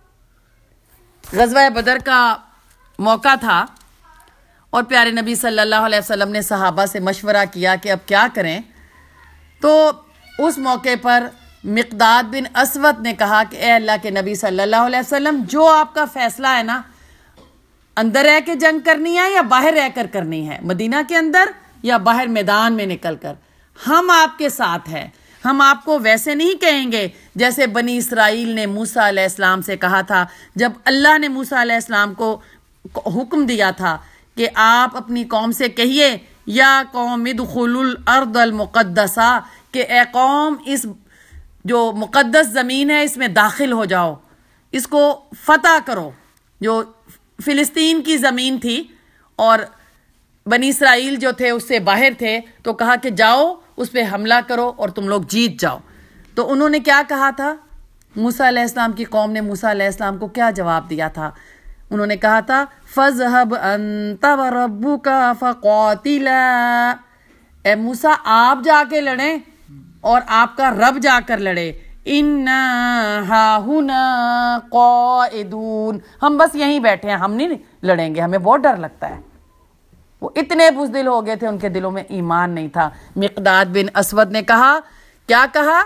غزوہ بدر کا موقع تھا اور پیارے نبی صلی اللہ علیہ وسلم نے صحابہ سے مشورہ کیا کہ اب کیا کریں. تو اس موقع پر مقداد بن اسود نے کہا کہ اے اللہ کے نبی صلی اللہ علیہ وسلم، جو آپ کا فیصلہ ہے نا، اندر رہ کے جنگ کرنی ہے یا باہر رہ کر کرنی ہے، مدینہ کے اندر یا باہر میدان میں نکل کر، ہم آپ کے ساتھ ہیں. ہم آپ کو ویسے نہیں کہیں گے جیسے بنی اسرائیل نے موسیٰ علیہ السلام سے کہا تھا جب اللہ نے موسیٰ علیہ السلام کو حکم دیا تھا کہ آپ اپنی قوم سے کہیے یا قوم ادخلوا الارض المقدسہ، کہ اے قوم اس جو مقدس زمین ہے اس میں داخل ہو جاؤ، اس کو فتح کرو. جو فلسطین کی زمین تھی اور بنی اسرائیل جو تھے اس سے باہر تھے، تو کہا کہ جاؤ اس پہ حملہ کرو اور تم لوگ جیت جاؤ. تو انہوں نے کیا کہا تھا؟ موسیٰ علیہ السلام کی قوم نے موسیٰ علیہ السلام کو کیا جواب دیا تھا؟ انہوں نے کہا تھا فَاذْهَبْ أَنْتَ وَرَبُّكَ فَقَاتِلَا، اے موسیٰ آپ جا کے لڑیں اور آپ کا رب جا کر لڑے. اِنَّا هَاهُنَا قَاعِدُونَ، ہم بس یہیں بیٹھے ہیں، ہم نہیں لڑیں گے، ہمیں بہت ڈر لگتا ہے. وہ اتنے بزدل ہو گئے تھے، ان کے دلوں میں ایمان نہیں تھا. مقداد بن اسود نے کہا، کیا کہا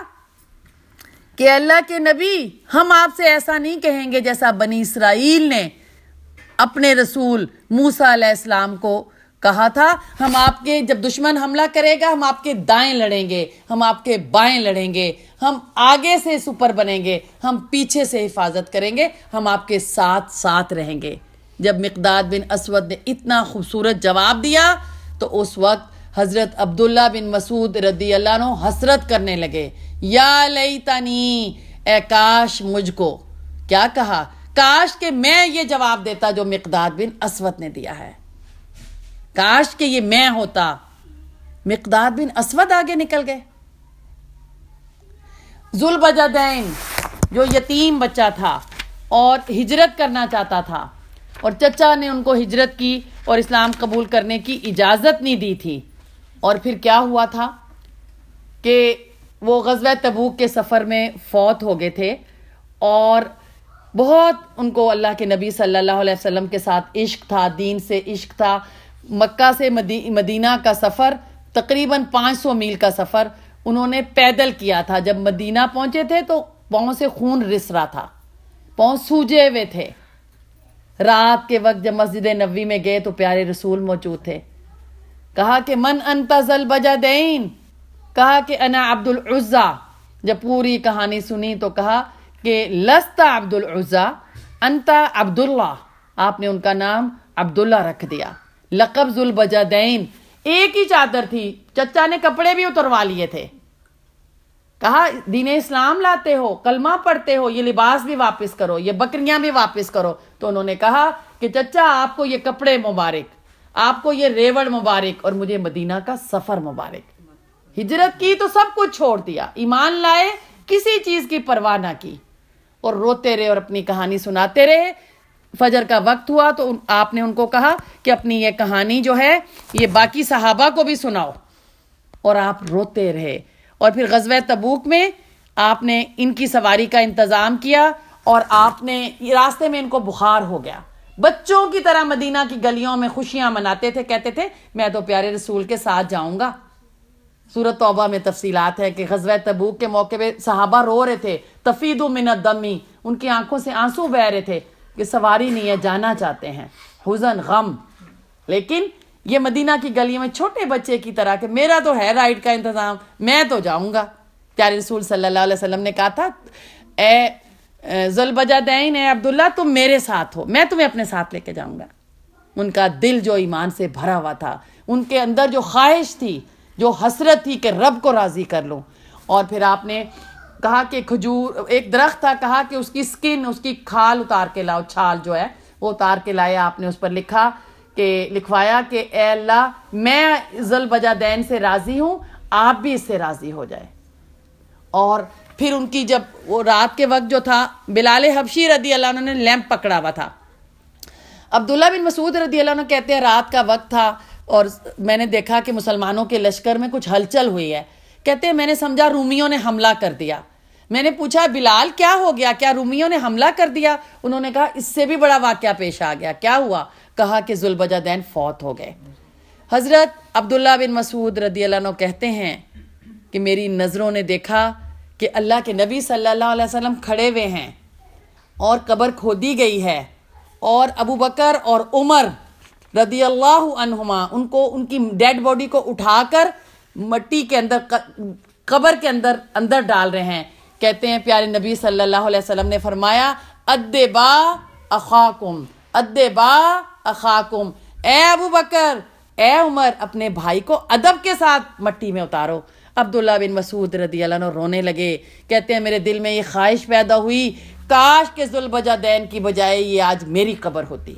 کہ اللہ کے نبی، ہم آپ سے ایسا نہیں کہیں گے جیسا بنی اسرائیل نے اپنے رسول موسیٰ علیہ السلام کو کہا تھا. ہم آپ کے جب دشمن حملہ کرے گا ہم آپ کے دائیں لڑیں گے، ہم آپ کے بائیں لڑیں گے، ہم آگے سے سپر بنیں گے، ہم پیچھے سے حفاظت کریں گے، ہم آپ کے ساتھ ساتھ رہیں گے. جب مقداد بن اسود نے اتنا خوبصورت جواب دیا تو اس وقت حضرت عبداللہ بن مسعود رضی اللہ عنہ حسرت کرنے لگے، یا لیتنی، اے کاش مجھ کو. کیا کہا؟ کاش کہ میں یہ جواب دیتا جو مقداد بن اسود نے دیا ہے، کاش کہ یہ میں ہوتا. مقداد بن اسود آگے نکل گئے. ذوالبجدین جو یتیم بچہ تھا اور ہجرت کرنا چاہتا تھا اور چچا نے ان کو ہجرت کی اور اسلام قبول کرنے کی اجازت نہیں دی تھی. اور پھر کیا ہوا تھا کہ وہ غزوہ تبوک کے سفر میں فوت ہو گئے تھے اور بہت ان کو اللہ کے نبی صلی اللہ علیہ وسلم کے ساتھ عشق تھا، دین سے عشق تھا. مکہ سے مدینہ کا سفر تقریباً پانچ سو میل کا سفر انہوں نے پیدل کیا تھا. جب مدینہ پہنچے تھے تو پاؤں سے خون رس رہا تھا، پاؤں سوجے ہوئے تھے. رات کے وقت جب مسجد نبوی میں گئے تو پیارے رسول موجود تھے. کہا کہ من انت ذوالبجدین، کہا کہ انا عبد العزا. جب پوری کہانی سنی تو کہا کہ لست عبد العزا انت عبداللہ، آپ نے ان کا نام عبداللہ رکھ دیا. لقب ذوالبجدین. ایک ہی چادر تھی، چچا نے کپڑے بھی اتروا لیے تھے. کہا دین اسلام لاتے ہو، کلمہ پڑھتے ہو، یہ لباس بھی واپس کرو، یہ بکریاں بھی واپس کرو. تو انہوں نے کہا کہ چچا آپ کو یہ کپڑے مبارک, آپ کو یہ ریوڑ مبارک, اور مجھے مدینہ کا سفر مبارک. ہجرت کی تو سب کچھ چھوڑ دیا, ایمان لائے, کسی چیز کی پرواہ نہ کی, اور روتے رہے اور اپنی کہانی سناتے رہے. فجر کا وقت ہوا تو آپ نے ان کو کہا کہ اپنی یہ کہانی جو ہے یہ باقی صحابہ کو بھی سناؤ, اور آپ روتے رہے. اور پھر غزوہ تبوک میں آپ نے ان کی سواری کا انتظام کیا, اور آپ نے راستے میں ان کو بخار ہو گیا. بچوں کی طرح مدینہ کی گلیوں میں خوشیاں مناتے تھے, کہتے تھے میں تو پیارے رسول کے ساتھ جاؤں گا. سورۃ توبہ میں تفصیلات ہے کہ غزوہ تبوک کے موقع پہ صحابہ رو رہے تھے, تفیض من الدم, ان کی آنکھوں سے آنسو بہ رہے تھے کہ سواری نہیں ہے, جانا چاہتے ہیں, حزن غم. لیکن یہ مدینہ کی گلیوں میں چھوٹے بچے کی طرح کہ میرا تو ہے رائڈ کا انتظام, میں تو جاؤں گا. پیارے رسول صلی اللہ علیہ وسلم نے کہا تھا اے ذوالبجدین, اے عبداللہ تم میرے ساتھ ہو, میں تمہیں اپنے ساتھ لے کے جاؤں گا. ان کا دل جو ایمان سے بھرا ہوا تھا, ان کے اندر جو خواہش تھی, جو حسرت تھی کہ رب کو راضی کر لوں. اور پھر آپ نے کہا کہ کھجور, ایک درخت تھا, کہا کہ اس کی سکن, اس کی کھال اتار کے لاؤ, چھال جو ہے وہ اتار کے لائے. آپ نے اس پر لکھا کہ لکھوایا کہ اے اللہ میں ذوالبجدین سے راضی ہوں, آپ بھی اس سے راضی ہو جائے. اور پھر ان کی جب وہ رات کے وقت جو تھا, بلال حبشی رضی اللہ عنہ نے لیمپ پکڑا ہوا تھا. عبداللہ بن مسعود رضی اللہ عنہ کہتے ہیں رات کا وقت تھا اور میں نے دیکھا کہ مسلمانوں کے لشکر میں کچھ ہلچل ہوئی ہے. کہتے ہیں میں نے سمجھا رومیوں نے حملہ کر دیا. میں نے پوچھا بلال کیا ہو گیا, کیا رومیوں نے حملہ کر دیا؟ انہوں نے کہا اس سے بھی بڑا واقعہ پیش آ گیا. کیا ہوا؟ کہا کہ ذوالبجدین فوت ہو گئے. حضرت عبداللہ بن مسعود رضی اللہ عنہ کہتے ہیں کہ میری نظروں نے دیکھا کہ اللہ کے نبی صلی اللہ علیہ وسلم کھڑے ہوئے ہیں اور قبر کھودی گئی ہے, اور ابو بکر اور عمر رضی اللہ عنہما ان کو, ان کی ڈیڈ باڈی کو اٹھا کر مٹی کے اندر, قبر کے اندر اندر ڈال رہے ہیں. کہتے ہیں پیارے نبی صلی اللہ علیہ وسلم نے فرمایا ادبا اخاکم, ادبا اخاکم, اے ابو بکر, اے عمر, اپنے بھائی کو ادب کے ساتھ مٹی میں اتارو. عبداللہ بن مسعود رضی اللہ عنہ رونے لگے. کہتے ہیں میرے دل میں یہ خواہش پیدا ہوئی کاش کہ ذوالبجدین کی بجائے یہ آج میری قبر ہوتی,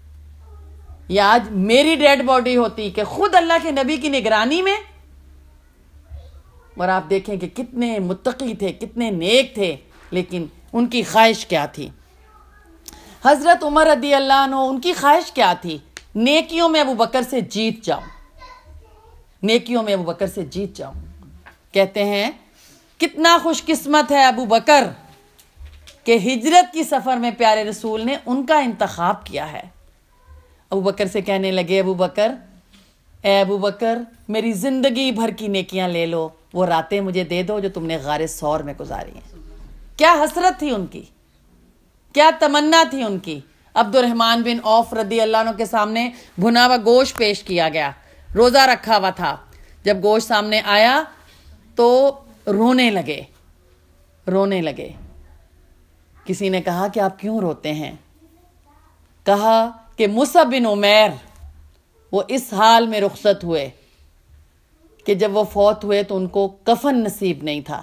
یہ آج میری ڈیڈ باڈی ہوتی, کہ خود اللہ کے نبی کی نگرانی میں. اور آپ دیکھیں کہ کتنے متقی تھے, کتنے نیک تھے, لیکن ان کی خواہش کیا تھی. حضرت عمر رضی اللہ عنہ, ان کی خواہش کیا تھی؟ نیکیوں میں ابو بکر سے جیت جاؤں, نیکیوں میں ابو بکر سے جیت جاؤں. کہتے ہیں کتنا خوش قسمت ہے ابو بکر کہ ہجرت کی سفر میں پیارے رسول نے ان کا انتخاب کیا ہے. ابو بکر سے کہنے لگے ابو بکر, اے ابو بکر میری زندگی بھر کی نیکیاں لے لو, وہ راتیں مجھے دے دو جو تم نے غار ثور میں گزاری ہیں. کیا حسرت تھی ان کی, کیا تمنا تھی ان کی. عبد الرحمن بن عوف رضی اللہ عنہ کے سامنے بھنا ہوا گوشت پیش کیا گیا, روزہ رکھا ہوا تھا. جب گوشت سامنے آیا تو رونے لگے, رونے لگے. کسی نے کہا کہ آپ کیوں روتے ہیں؟ کہا کہ مصعب بن عمیر وہ اس حال میں رخصت ہوئے کہ جب وہ فوت ہوئے تو ان کو کفن نصیب نہیں تھا.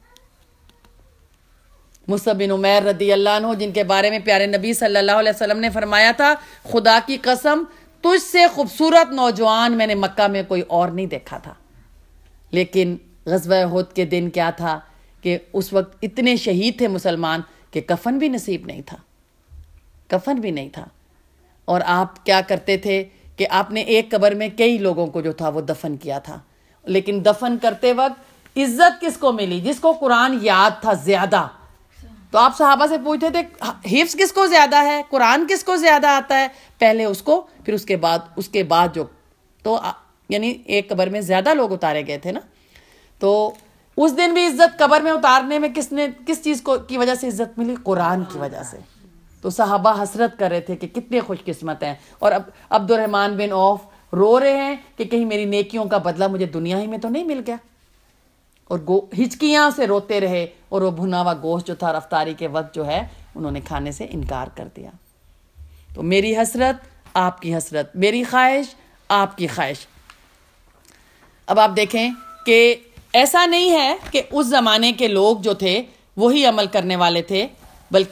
مصعب بن عمیر رضی اللہ عنہ جن کے بارے میں پیارے نبی صلی اللہ علیہ وسلم نے فرمایا تھا خدا کی قسم تجھ سے خوبصورت نوجوان میں نے مکہ میں کوئی اور نہیں دیکھا تھا. لیکن غزوہ احد کے دن کیا تھا کہ اس وقت اتنے شہید تھے مسلمان کہ کفن بھی نصیب نہیں تھا, کفن بھی نہیں تھا. اور آپ کیا کرتے تھے کہ آپ نے ایک قبر میں کئی لوگوں کو جو تھا وہ دفن کیا تھا. لیکن دفن کرتے وقت عزت کس کو ملی؟ جس کو قرآن یاد تھا زیادہ. تو آپ صحابہ سے پوچھتے تھے حفظ کس کو زیادہ ہے, قرآن کس کو زیادہ آتا ہے, پہلے اس کو, پھر اس کے بعد اس کے بعد جو. تو یعنی ایک قبر میں زیادہ لوگ اتارے گئے تھے نا. تو اس دن بھی عزت قبر میں اتارنے میں کس نے, کس چیز کو کی وجہ سے عزت ملی؟ قرآن کی وجہ سے. تو صحابہ حسرت کر رہے تھے کہ کتنے خوش قسمت ہیں. اور اب عبد الرحمن بن عوف رو رہے ہیں کہ کہیں میری نیکیوں کا بدلہ مجھے دنیا ہی میں تو نہیں مل گیا. اور گو ہچکیاں سے روتے رہے, اور وہ بھنا ہوا گوشت جو تھا رفتاری کے وقت جو ہے انہوں نے کھانے سے انکار کر دیا. تو میری حسرت آپ کی حسرت, میری خواہش آپ کی خواہش. اب آپ دیکھیں کہ ایسا نہیں ہے کہ اس زمانے کے لوگ جو تھے وہی عمل کرنے والے تھے, بلکہ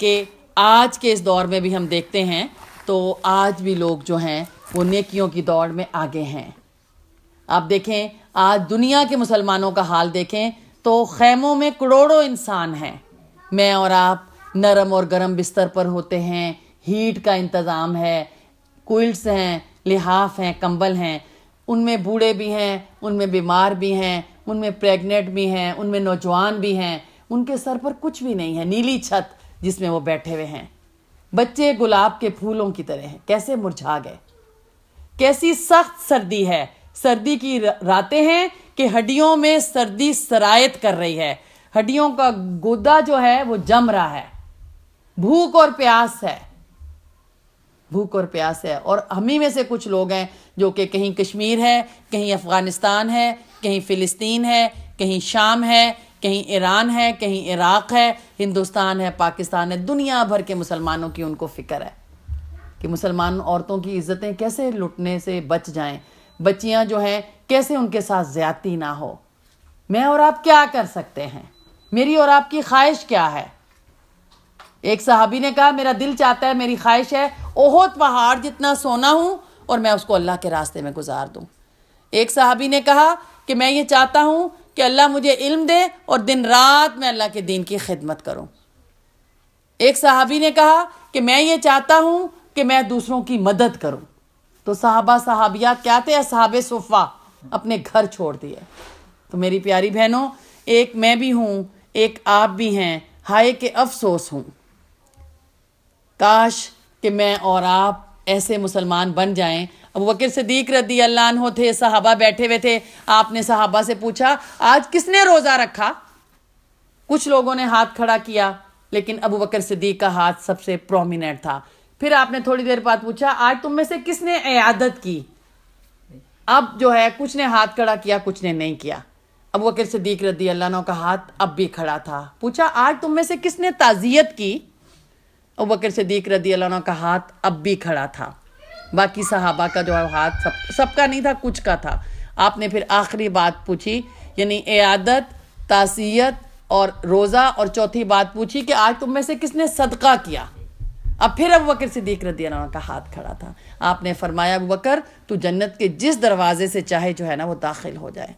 آج کے اس دور میں بھی ہم دیکھتے ہیں تو آج بھی لوگ جو ہیں وہ نیکیوں کی دوڑ میں آگے ہیں. آپ دیکھیں آج دنیا کے مسلمانوں کا حال دیکھیں تو خیموں میں کروڑوں انسان ہیں. میں اور آپ نرم اور گرم بستر پر ہوتے ہیں, ہیٹ کا انتظام ہے, کوئلٹس ہیں, لحاف ہیں, کمبل ہیں. ان میں بوڑھے بھی ہیں, ان میں بیمار بھی ہیں, ان میں پریگننٹ بھی ہیں, ان میں نوجوان بھی ہیں. ان کے سر پر کچھ بھی نہیں ہے, نیلی چھت جس میں وہ بیٹھے ہوئے ہیں. بچے گلاب کے پھولوں کی طرح ہیں, کیسے مرجھا گئے. کیسی سخت سردی ہے, سردی کی راتیں ہیں کہ ہڈیوں میں سردی سرایت کر رہی ہے, ہڈیوں کا گودا جو ہے وہ جم رہا ہے. بھوک اور پیاس ہے, بھوک اور پیاس ہے. اور ہمیں میں سے کچھ لوگ ہیں جو کہ کہیں کشمیر ہے, کہیں افغانستان ہے, کہیں فلسطین ہے, کہیں شام ہے, کہیں ایران ہے, کہیں عراق ہے, ہندوستان ہے, پاکستان ہے. دنیا بھر کے مسلمانوں کی ان کو فکر ہے کہ مسلمان عورتوں کی عزتیں کیسے لٹنے سے بچ جائیں, بچیاں جو ہیں کیسے ان کے ساتھ زیادتی نہ ہو. میں اور آپ کیا کر سکتے ہیں؟ میری اور آپ کی خواہش کیا ہے؟ ایک صحابی نے کہا میرا دل چاہتا ہے, میری خواہش ہے احد پہاڑ جتنا سونا ہوں اور میں اس کو اللہ کے راستے میں گزار دوں. ایک صحابی نے کہا کہ میں یہ چاہتا ہوں کہ اللہ مجھے علم دے اور دن رات میں اللہ کے دین کی خدمت کروں. ایک صحابی نے کہا کہ میں یہ چاہتا ہوں کہ میں دوسروں کی مدد کروں. تو صحابہ صحابیات کیا تھے؟ اصحاب صفہ, اپنے گھر چھوڑ دیے. تو میری پیاری بہنوں, ایک میں بھی ہوں, ایک آپ بھی ہیں. ہائے کہ افسوس ہوں, کاش کہ میں اور آپ ایسے مسلمان بن جائیں. ابوبکر صدیق رضی اللہ عنہ تھے, صحابہ بیٹھے ہوئے تھے. آپ نے صحابہ سے پوچھا آج کس نے روزہ رکھا؟ کچھ لوگوں نے ہاتھ کھڑا کیا, لیکن ابوبکر صدیق کا ہاتھ سب سے پرومیننٹ تھا. پھر آپ نے تھوڑی دیر بعد پوچھا آج تم میں سے کس نے عیادت کی؟ اب جو ہے کچھ نے ہاتھ کھڑا کیا, کچھ نے نہیں کیا. ابوبکر صدیق رضی اللہ عنہ کا ہاتھ اب بھی کھڑا تھا. پوچھا آج تم میں سے کس نے تعزیت کی؟ ابوبکر صدیق رضی اللہ عنہ کا ہاتھ اب بھی کھڑا تھا. باقی صحابہ کا جو ہاتھ سب سب کا نہیں تھا, کچھ کا تھا. آپ نے پھر آخری بات پوچھی, یعنی عیادت, تعزیت اور روزہ, اور چوتھی بات پوچھی کہ آج تم میں سے کس نے صدقہ کیا؟ اب پھر ابوبکر صدیق رضی اللہ عنہ کا ہاتھ کھڑا تھا. آپ نے فرمایا ابوبکر تو جنت کے جس دروازے سے چاہے جو ہے نا وہ داخل ہو جائے.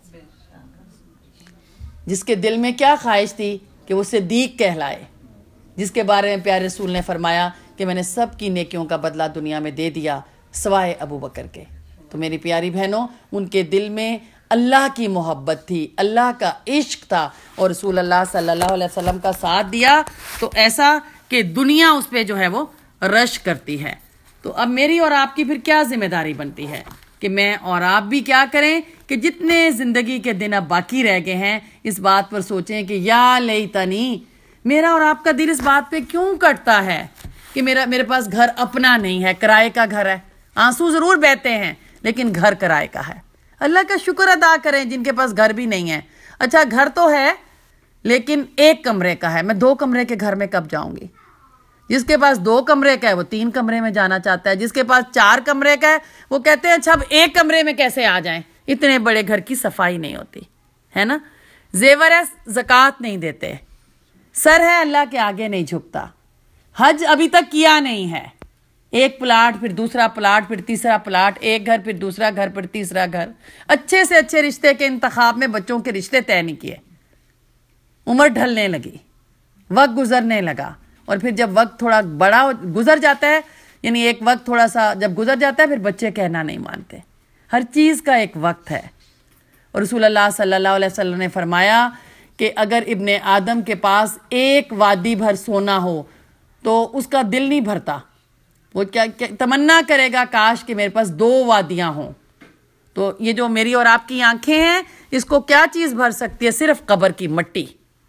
جس کے دل میں کیا خواہش تھی کہ وہ صدیق کہلائے, جس کے بارے میں پیارے رسول نے فرمایا کہ میں نے سب کی نیکیوں کا بدلہ دنیا میں دے دیا سوائے ابو بکر کے. تو میری پیاری بہنوں, ان کے دل میں اللہ کی محبت تھی, اللہ کا عشق تھا, اور رسول اللہ صلی اللہ علیہ وسلم کا ساتھ دیا تو ایسا کہ دنیا اس پہ جو ہے وہ رش کرتی ہے. تو اب میری اور آپ کی پھر کیا ذمہ داری بنتی ہے کہ میں اور آپ بھی کیا کریں کہ جتنے زندگی کے دن اب باقی رہ گئے ہیں اس بات پر سوچیں کہ یا لیتنی, میرا اور آپ کا دل اس بات پہ کیوں کٹتا ہے کہ میرا میرے پاس گھر اپنا نہیں ہے, کرائے کا گھر ہے. آنسو ضرور بہتے ہیں لیکن گھر کرائے کا ہے. اللہ کا شکر ادا کریں جن کے پاس گھر بھی نہیں ہے. اچھا گھر تو ہے لیکن ایک کمرے کا ہے, میں دو کمرے کے گھر میں کب جاؤں گی؟ جس کے پاس دو کمرے کا ہے وہ تین کمرے میں جانا چاہتا ہے, جس کے پاس چار کمرے کا ہے وہ کہتے ہیں اچھا اب ایک کمرے میں کیسے آ جائیں. اتنے بڑے گھر کی صفائی نہیں ہوتی ہے نا, زیور ہے زکوٰۃ نہیں دیتے, سر ہے اللہ کے آگے نہیں جھکتا, حج ابھی تک کیا نہیں ہے, ایک پلاٹ پھر دوسرا پلاٹ پھر تیسرا پلاٹ, ایک گھر پھر دوسرا گھر پھر تیسرا گھر, اچھے سے اچھے رشتے کے انتخاب میں بچوں کے رشتے طے نہیں کیے, عمر ڈھلنے لگی, وقت گزرنے لگا, اور پھر جب وقت تھوڑا بڑا گزر جاتا ہے, یعنی ایک وقت تھوڑا سا جب گزر جاتا ہے پھر بچے کہنا نہیں مانتے. ہر چیز کا ایک وقت ہے. اور رسول اللہ صلی اللہ علیہ وسلم نے فرمایا کہ اگر ابن آدم کے پاس ایک وادی بھر سونا ہو تو اس کا دل نہیں بھرتا, وہ کیا, کیا تمنا کرے گا کاش کہ میرے پاس دو وادیاں ہوں. تو یہ جو میری اور آپ کی آنکھیں ہیں اس کو کیا چیز بھر سکتی ہے؟ صرف قبر کی مٹی.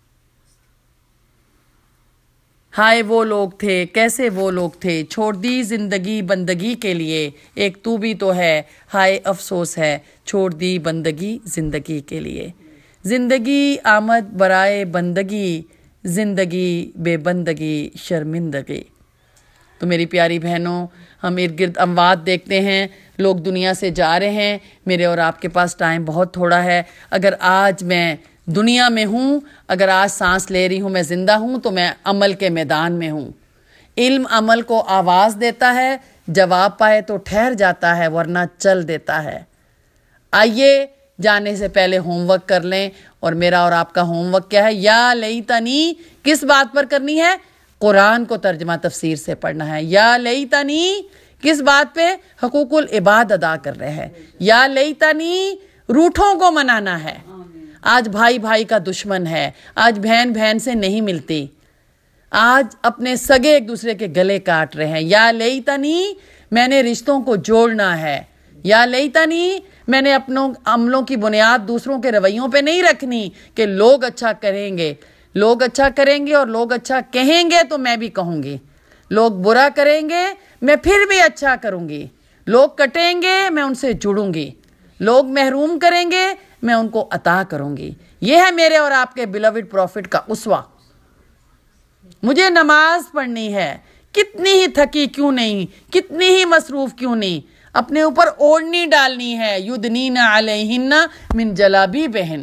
ہائے وہ لوگ تھے, کیسے وہ لوگ تھے, چھوڑ دی زندگی بندگی کے لیے, ایک تو بھی تو ہے, ہائے افسوس ہے, چھوڑ دی بندگی زندگی کے لیے. زندگی آمد برائے بندگی, زندگی بے بندگی شرمندگی. تو میری پیاری بہنوں, ہم ارد گرد اموات دیکھتے ہیں, لوگ دنیا سے جا رہے ہیں, میرے اور آپ کے پاس ٹائم بہت تھوڑا ہے. اگر آج میں دنیا میں ہوں, اگر آج سانس لے رہی ہوں, میں زندہ ہوں, تو میں عمل کے میدان میں ہوں. علم عمل کو آواز دیتا ہے، جواب پائے تو ٹھہر جاتا ہے ورنہ چل دیتا ہے۔ آئیے جانے سے پہلے ہوم ورک کر لیں، اور میرا اور آپ کا ہوم ورک کیا ہے؟ یا لیتنی کس بات پر کرنی ہے؟ قرآن کو ترجمہ تفسیر سے پڑھنا ہے۔ یا لیتنی کس بات پہ؟ حقوق العباد ادا کر رہے ہیں۔ یا لیتنی روٹھوں کو منانا ہے۔ آج بھائی بھائی کا دشمن ہے، آج بہن بہن سے نہیں ملتی، آج اپنے سگے ایک دوسرے کے گلے کاٹ رہے ہیں۔ یا لیتنی میں نے رشتوں کو جوڑنا ہے۔ یا لیتنی میں نے اپنوں عملوں کی بنیاد دوسروں کے رویوں پہ نہیں رکھنی کہ لوگ اچھا کریں گے، لوگ اچھا کریں گے اور لوگ اچھا کہیں گے تو میں بھی کہوں گی، لوگ برا کریں گے میں پھر بھی اچھا کروں گی، لوگ کٹیں گے میں ان سے جڑوں گی، لوگ محروم کریں گے میں ان کو عطا کروں گی۔ یہ ہے میرے اور آپ کے بیلوڈ پروفٹ کا اسوہ۔ مجھے نماز پڑھنی ہے، کتنی ہی تھکی کیوں نہیں، کتنی ہی مصروف کیوں نہیں، اپنے اوپر اوڑھنی ڈالنی ہے، یدنین علیہن من جلابیبہن،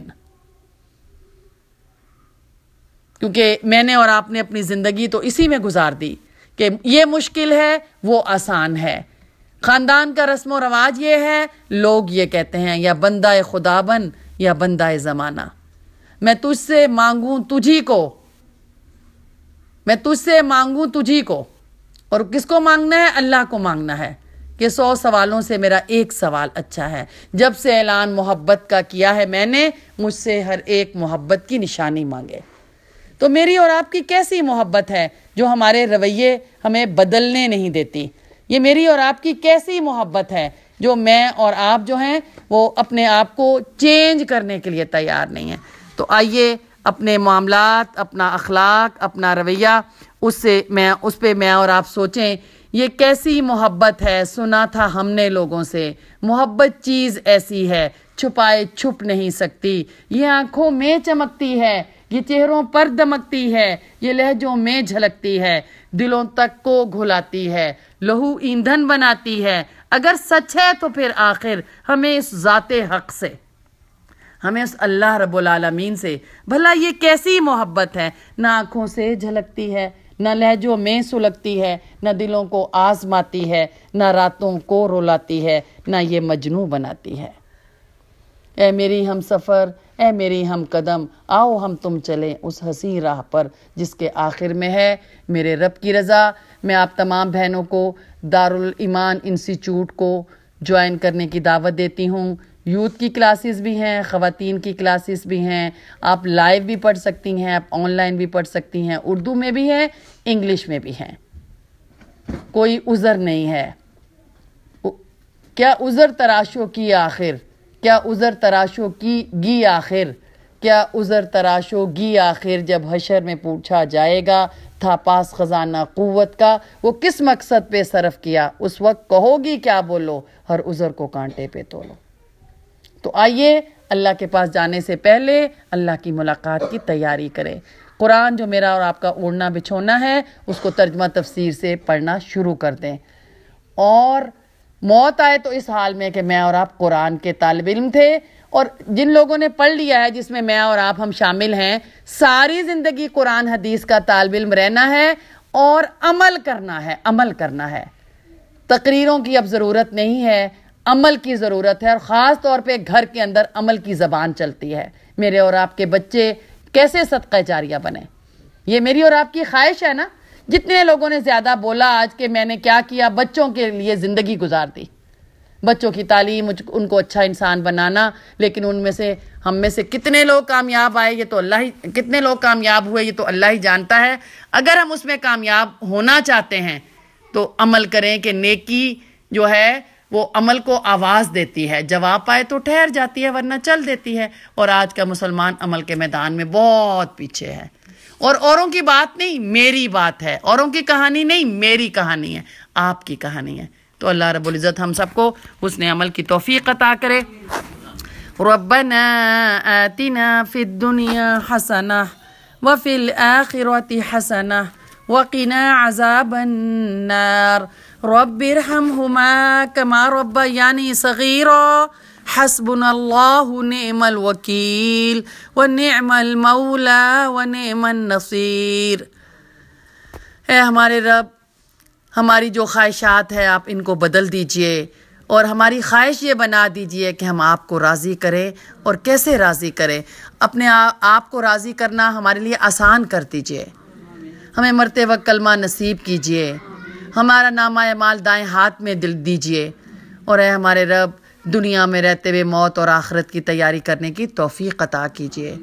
کیونکہ میں نے اور آپ نے اپنی زندگی تو اسی میں گزار دی کہ یہ مشکل ہے وہ آسان ہے، خاندان کا رسم و رواج یہ ہے، لوگ یہ کہتے ہیں یا بندہ خدا بن یا بندہ زمانہ، میں تجھ سے مانگوں تجھی کو، میں تجھ سے مانگوں تجھی کو، اور کس کو مانگنا ہے؟ اللہ کو مانگنا ہے کہ سو سوالوں سے میرا ایک سوال اچھا ہے۔ جب سے اعلان محبت کا کیا ہے میں نے، مجھ سے ہر ایک محبت کی نشانی مانگے۔ تو میری اور آپ کی کیسی محبت ہے جو ہمارے رویے ہمیں بدلنے نہیں دیتی؟ یہ میری اور آپ کی کیسی محبت ہے جو میں اور آپ جو ہیں وہ اپنے آپ کو چینج کرنے کے لیے تیار نہیں ہیں؟ تو آئیے اپنے معاملات، اپنا اخلاق، اپنا رویہ، اس سے میں اس پہ میں اور آپ سوچیں یہ کیسی محبت ہے۔ سنا تھا ہم نے لوگوں سے، محبت چیز ایسی ہے چھپائے چھپ نہیں سکتی، یہ آنکھوں میں چمکتی ہے، یہ چہروں پر دمکتی ہے، یہ لہجوں میں جھلکتی ہے، دلوں تک کو گھلاتی ہے، لہو ایندھن بناتی ہے۔ اگر سچ ہے تو پھر آخر ہمیں اس ذات حق سے، ہمیں اس اللہ رب العالمین سے، بھلا یہ کیسی محبت ہے؟ نہ آنکھوں سے جھلکتی ہے، نہ لہجوں میں سلگتی ہے، نہ دلوں کو آزماتی ہے، نہ راتوں کو رولاتی ہے، نہ یہ مجنوں بناتی ہے۔ اے میری ہم سفر، اے میری ہم قدم، آؤ ہم تم چلیں اس حسین راہ پر جس کے آخر میں ہے میرے رب کی رضا۔ میں آپ تمام بہنوں کو دارالایمان انسٹیٹیوٹ کو جوائن کرنے کی دعوت دیتی ہوں۔ یوتھ کی کلاسز بھی ہیں، خواتین کی کلاسز بھی ہیں، آپ لائیو بھی پڑھ سکتی ہیں، آپ آن لائن بھی پڑھ سکتی ہیں، اردو میں بھی ہیں، انگلش میں بھی ہیں، کوئی عذر نہیں ہے۔ کیا عذر تراشو کی آخر، کیا عذر تراشو کی گی آخر، کیا عذر تراشو گی آخر، جب حشر میں پوچھا جائے گا تھا پاس خزانہ قوت کا، وہ کس مقصد پہ صرف کیا، اس وقت کہو گی کیا بولو، ہر عذر کو کانٹے پہ تولو۔ تو آئیے اللہ کے پاس جانے سے پہلے اللہ کی ملاقات کی تیاری کریں۔ قرآن جو میرا اور آپ کا اوڑھنا بچھونا ہے اس کو ترجمہ تفسیر سے پڑھنا شروع کر دیں، اور موت آئے تو اس حال میں کہ میں اور آپ قرآن کے طالب علم تھے، اور جن لوگوں نے پڑھ لیا ہے جس میں میں اور آپ ہم شامل ہیں، ساری زندگی قرآن حدیث کا طالب علم رہنا ہے اور عمل کرنا ہے، عمل کرنا ہے۔ تقریروں کی اب ضرورت نہیں ہے، عمل کی ضرورت ہے، اور خاص طور پہ گھر کے اندر عمل کی زبان چلتی ہے۔ میرے اور آپ کے بچے کیسے صدقہ جاریہ بنیں، یہ میری اور آپ کی خواہش ہے نا۔ جتنے لوگوں نے زیادہ بولا آج کہ میں نے کیا کیا، بچوں کے لیے زندگی گزار دی، بچوں کی تعلیم، ان کو اچھا انسان بنانا، لیکن ان میں سے ہم میں سے کتنے لوگ کامیاب آئے یہ تو اللہ ہی، کتنے لوگ کامیاب ہوئے یہ تو اللہ ہی جانتا ہے۔ اگر ہم اس میں کامیاب ہونا چاہتے ہیں تو عمل کریں کہ نیکی جو ہے وہ عمل کو آواز دیتی ہے، جواب پائے تو ٹھہر جاتی ہے ورنہ چل دیتی ہے، اور آج کا مسلمان عمل کے میدان میں بہت پیچھے ہے۔ اور اوروں کی بات نہیں، میری بات ہے، اوروں کی کہانی نہیں، میری کہانی ہے، آپ کی کہانی ہے۔ تو اللہ رب العزت ہم سب کو حسن عمل کی توفیق عطا کرے۔ ربنا آتنا فی الدنیا حسنہ وفی الآخرۃ حسنہ وقنا عذاب النار رب ارحمهما كما ربياني صغيرا حسبنا الله نعم الوکیل ونعم المولا ونعم النصیر۔ اے ہمارے رب، ہماری جو خواہشات ہے آپ ان کو بدل دیجئے اور ہماری خواہش یہ بنا دیجئے کہ ہم آپ کو راضی کریں. اور کیسے راضی کریں؟ اپنے آپ کو راضی کرنا ہمارے لیے آسان کر دیجئے. ہمیں مرتے وقت کلمہ نصیب کیجئے. ہمارا نامہ اعمال دائیں ہاتھ میں دل دیجئے. اور اے ہمارے رب دنیا میں رہتے ہوئے موت اور آخرت کی تیاری کرنے کی توفیق عطا کیجئے.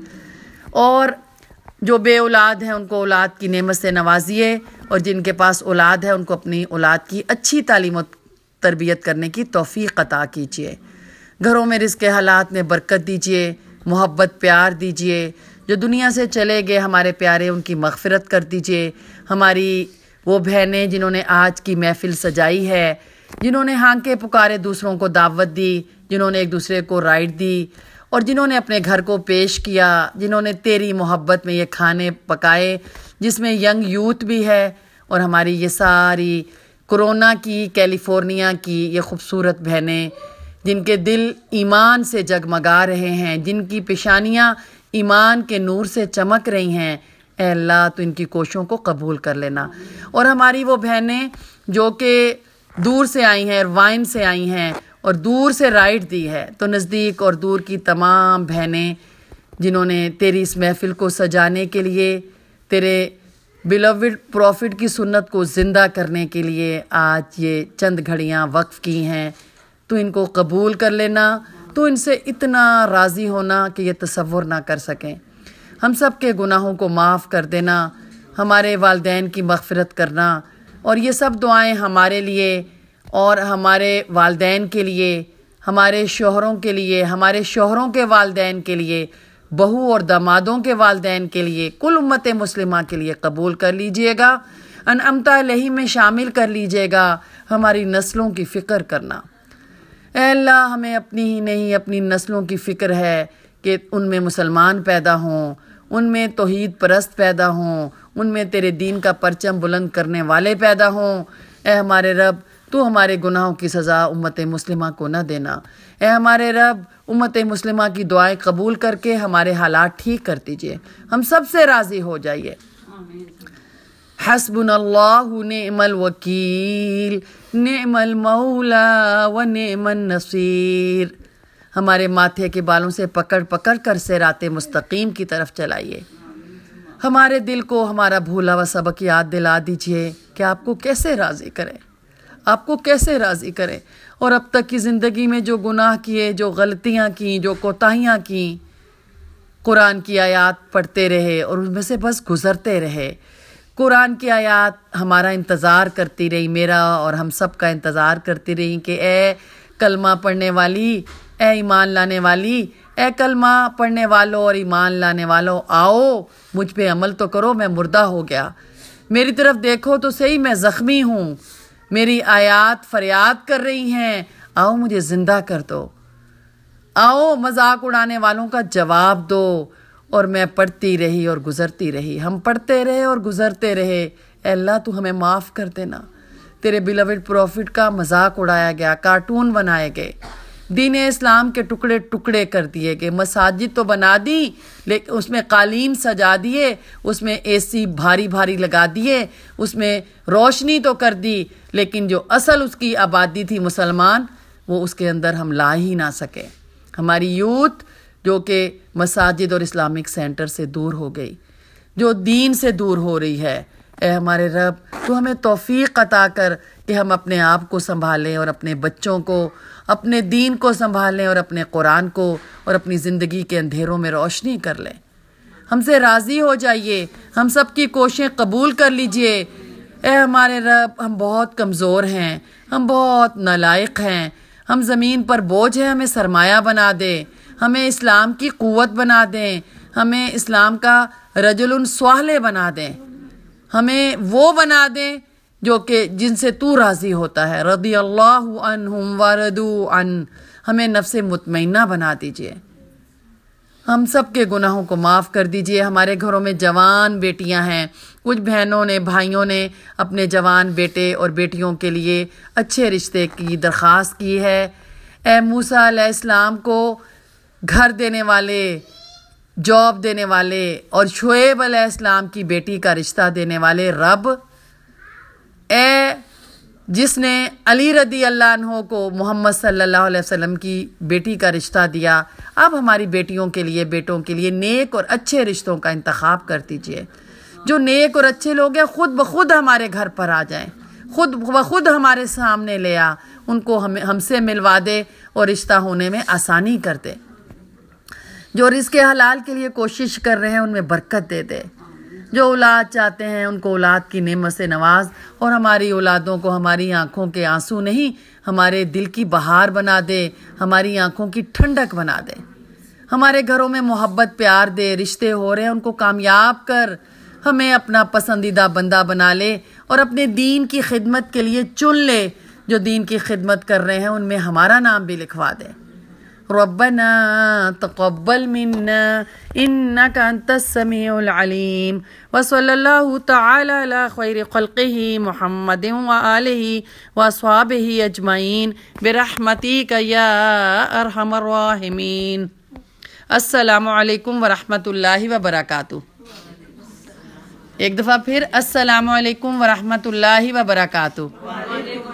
اور جو بے اولاد ہیں ان کو اولاد کی نعمت سے نوازیے، اور جن کے پاس اولاد ہے ان کو اپنی اولاد کی اچھی تعلیم و تربیت کرنے کی توفیق عطا کیجیے. گھروں میں رزق کے حالات میں برکت دیجیے، محبت پیار دیجیے. جو دنیا سے چلے گئے ہمارے پیارے ان کی مغفرت کر دیجیے. ہماری وہ بہنیں جنہوں نے آج کی محفل سجائی ہے، جنہوں نے ہانکے پکارے دوسروں کو دعوت دی، جنہوں نے ایک دوسرے کو رائٹ دی، اور جنہوں نے اپنے گھر کو پیش کیا، جنہوں نے تیری محبت میں یہ کھانے پکائے جس میں ینگ یوتھ بھی ہے، اور ہماری یہ ساری کرونا کی کیلیفورنیا کی یہ خوبصورت بہنیں جن کے دل ایمان سے جگمگا رہے ہیں، جن کی پیشانیاں ایمان کے نور سے چمک رہی ہیں. اے اللہ تو ان کی کوششوں کو قبول کر لینا. اور ہماری وہ بہنیں جو کہ دور سے آئی ہیں، وائن سے آئی ہیں اور دور سے رائٹ دی ہے، تو نزدیک اور دور کی تمام بہنیں جنہوں نے تیری اس محفل کو سجانے کے لیے، تیرے بیلوڈ پروفٹ کی سنت کو زندہ کرنے کے لیے آج یہ چند گھڑیاں وقف کی ہیں، تو ان کو قبول کر لینا. تو ان سے اتنا راضی ہونا کہ یہ تصور نہ کر سکیں. ہم سب کے گناہوں کو معاف کر دینا، ہمارے والدین کی مغفرت کرنا. اور یہ سب دعائیں ہمارے لیے اور ہمارے والدین کے لیے، ہمارے شوہروں کے لیے، ہمارے شوہروں کے والدین کے لیے، بہو اور دامادوں کے والدین کے لیے، کل امت مسلمہ کے لیے قبول کر لیجئے گا. انعمت علیہ میں شامل کر لیجئے گا. ہماری نسلوں کی فکر کرنا. اے اللہ ہمیں اپنی ہی نہیں اپنی نسلوں کی فکر ہے کہ ان میں مسلمان پیدا ہوں، ان میں توحید پرست پیدا ہوں، ان میں تیرے دین کا پرچم بلند کرنے والے پیدا ہوں. اے ہمارے رب تو ہمارے گناہوں کی سزا امت مسلمہ کو نہ دینا. اے ہمارے رب امت مسلمہ کی دعائیں قبول کر کے ہمارے حالات ٹھیک کر دیجئے. ہم سب سے راضی ہو جائیے. حسبنا اللہ نعم الوکیل نعم المولا و نعم النصیر. ہمارے ماتھے کے بالوں سے پکڑ پکڑ کر صراط مستقیم کی طرف چلائیے. ہمارے دل کو ہمارا بھولا ہوا سبق یاد دلا دیجئے کہ آپ کو کیسے راضی کریں، آپ کو کیسے راضی کریں. اور اب تک کی زندگی میں جو گناہ کیے، جو غلطیاں کیں، جو کوتاہیاں کیں، قرآن کی آیات پڑھتے رہے اور ان میں سے بس گزرتے رہے. قرآن کی آیات ہمارا انتظار کرتی رہی، میرا اور ہم سب کا انتظار کرتی رہی کہ اے کلمہ پڑھنے والی، اے ایمان لانے والی، اے کلمہ پڑھنے والوں اور ایمان لانے والوں، آؤ مجھ پہ عمل تو کرو. میں مردہ ہو گیا، میری طرف دیکھو تو صحیح، میں زخمی ہوں، میری آیات فریاد کر رہی ہیں، آؤ مجھے زندہ کر دو. آؤ مذاق اڑانے والوں کا جواب دو. اور میں پڑھتی رہی اور گزرتی رہی، ہم پڑھتے رہے اور گزرتے رہے. اے اللہ تو ہمیں معاف کر دینا. تیرے بیلوڈ پروفٹ کا مذاق اڑایا گیا، کارٹون بنائے گئے، دین اسلام کے ٹکڑے ٹکڑے کر دیے گئے. مساجد تو بنا دی لیکن اس میں قالین سجا دیے، اس میں اے سی بھاری بھاری لگا دیے، اس میں روشنی تو کر دی، لیکن جو اصل اس کی آبادی تھی مسلمان، وہ اس کے اندر ہم لا ہی نہ سکے. ہماری یوتھ جو کہ مساجد اور اسلامک سینٹر سے دور ہو گئی، جو دین سے دور ہو رہی ہے. اے ہمارے رب تو ہمیں توفیق عطا کر کہ ہم اپنے آپ کو سنبھالیں اور اپنے بچوں کو، اپنے دین کو سنبھالیں اور اپنے قرآن کو اور اپنی زندگی کے اندھیروں میں روشنی کر لیں. ہم سے راضی ہو جائیے، ہم سب کی کوششیں قبول کر لیجئے. اے ہمارے رب ہم بہت کمزور ہیں، ہم بہت نالائق ہیں، ہم زمین پر بوجھ ہیں، ہمیں سرمایہ بنا دے، ہمیں اسلام کی قوت بنا دیں، ہمیں اسلام کا رجل صالح بنا دیں، ہمیں وہ بنا دیں جو کہ جن سے تو راضی ہوتا ہے. رضی اللہ عنہم ورضوا عنہ. ہمیں نفس مطمئنہ بنا دیجئے. ہم سب کے گناہوں کو معاف کر دیجئے. ہمارے گھروں میں جوان بیٹیاں ہیں، کچھ بہنوں نے بھائیوں نے اپنے جوان بیٹے اور بیٹیوں کے لیے اچھے رشتے کی درخواست کی ہے. اے موسیٰ علیہ السلام کو گھر دینے والے، جاب دینے والے اور شعیب علیہ السلام کی بیٹی کا رشتہ دینے والے رب، اے جس نے علی رضی اللہ عنہ کو محمد صلی اللہ علیہ وسلم کی بیٹی کا رشتہ دیا، اب ہماری بیٹیوں کے لیے، بیٹوں کے لیے نیک اور اچھے رشتوں کا انتخاب کر دیجئے۔ جو نیک اور اچھے لوگ ہیں خود بخود ہمارے گھر پر آ جائیں، خود بخود ہمارے سامنے لے آ، ان کو ہم ہم سے ملوا دے اور رشتہ ہونے میں آسانی کر دے۔ جو رزق حلال کے لیے کوشش کر رہے ہیں ان میں برکت دے دے۔ جو اولاد چاہتے ہیں ان کو اولاد کی نعمت سے نواز، اور ہماری اولادوں کو ہماری آنکھوں کے آنسو نہیں، ہمارے دل کی بہار بنا دے، ہماری آنکھوں کی ٹھنڈک بنا دے۔ ہمارے گھروں میں محبت پیار دے، رشتے ہو رہے ہیں ان کو کامیاب کر، ہمیں اپنا پسندیدہ بندہ بنا لے اور اپنے دین کی خدمت کے لیے چن لے۔ جو دین کی خدمت کر رہے ہیں ان میں ہمارا نام بھی لکھوا دے۔ ربنا تقبل منا انك انت السميع العليم وصلى الله تعالى على خير خلقه محمد وآله واصحابه اجمعين برحمتك يا ارحم الراحمين۔ السلام علیکم ورحمۃ اللہ وبرکاتہ۔ ایک دفعہ پھر السلام علیکم ورحمۃ اللہ وبرکاتہ۔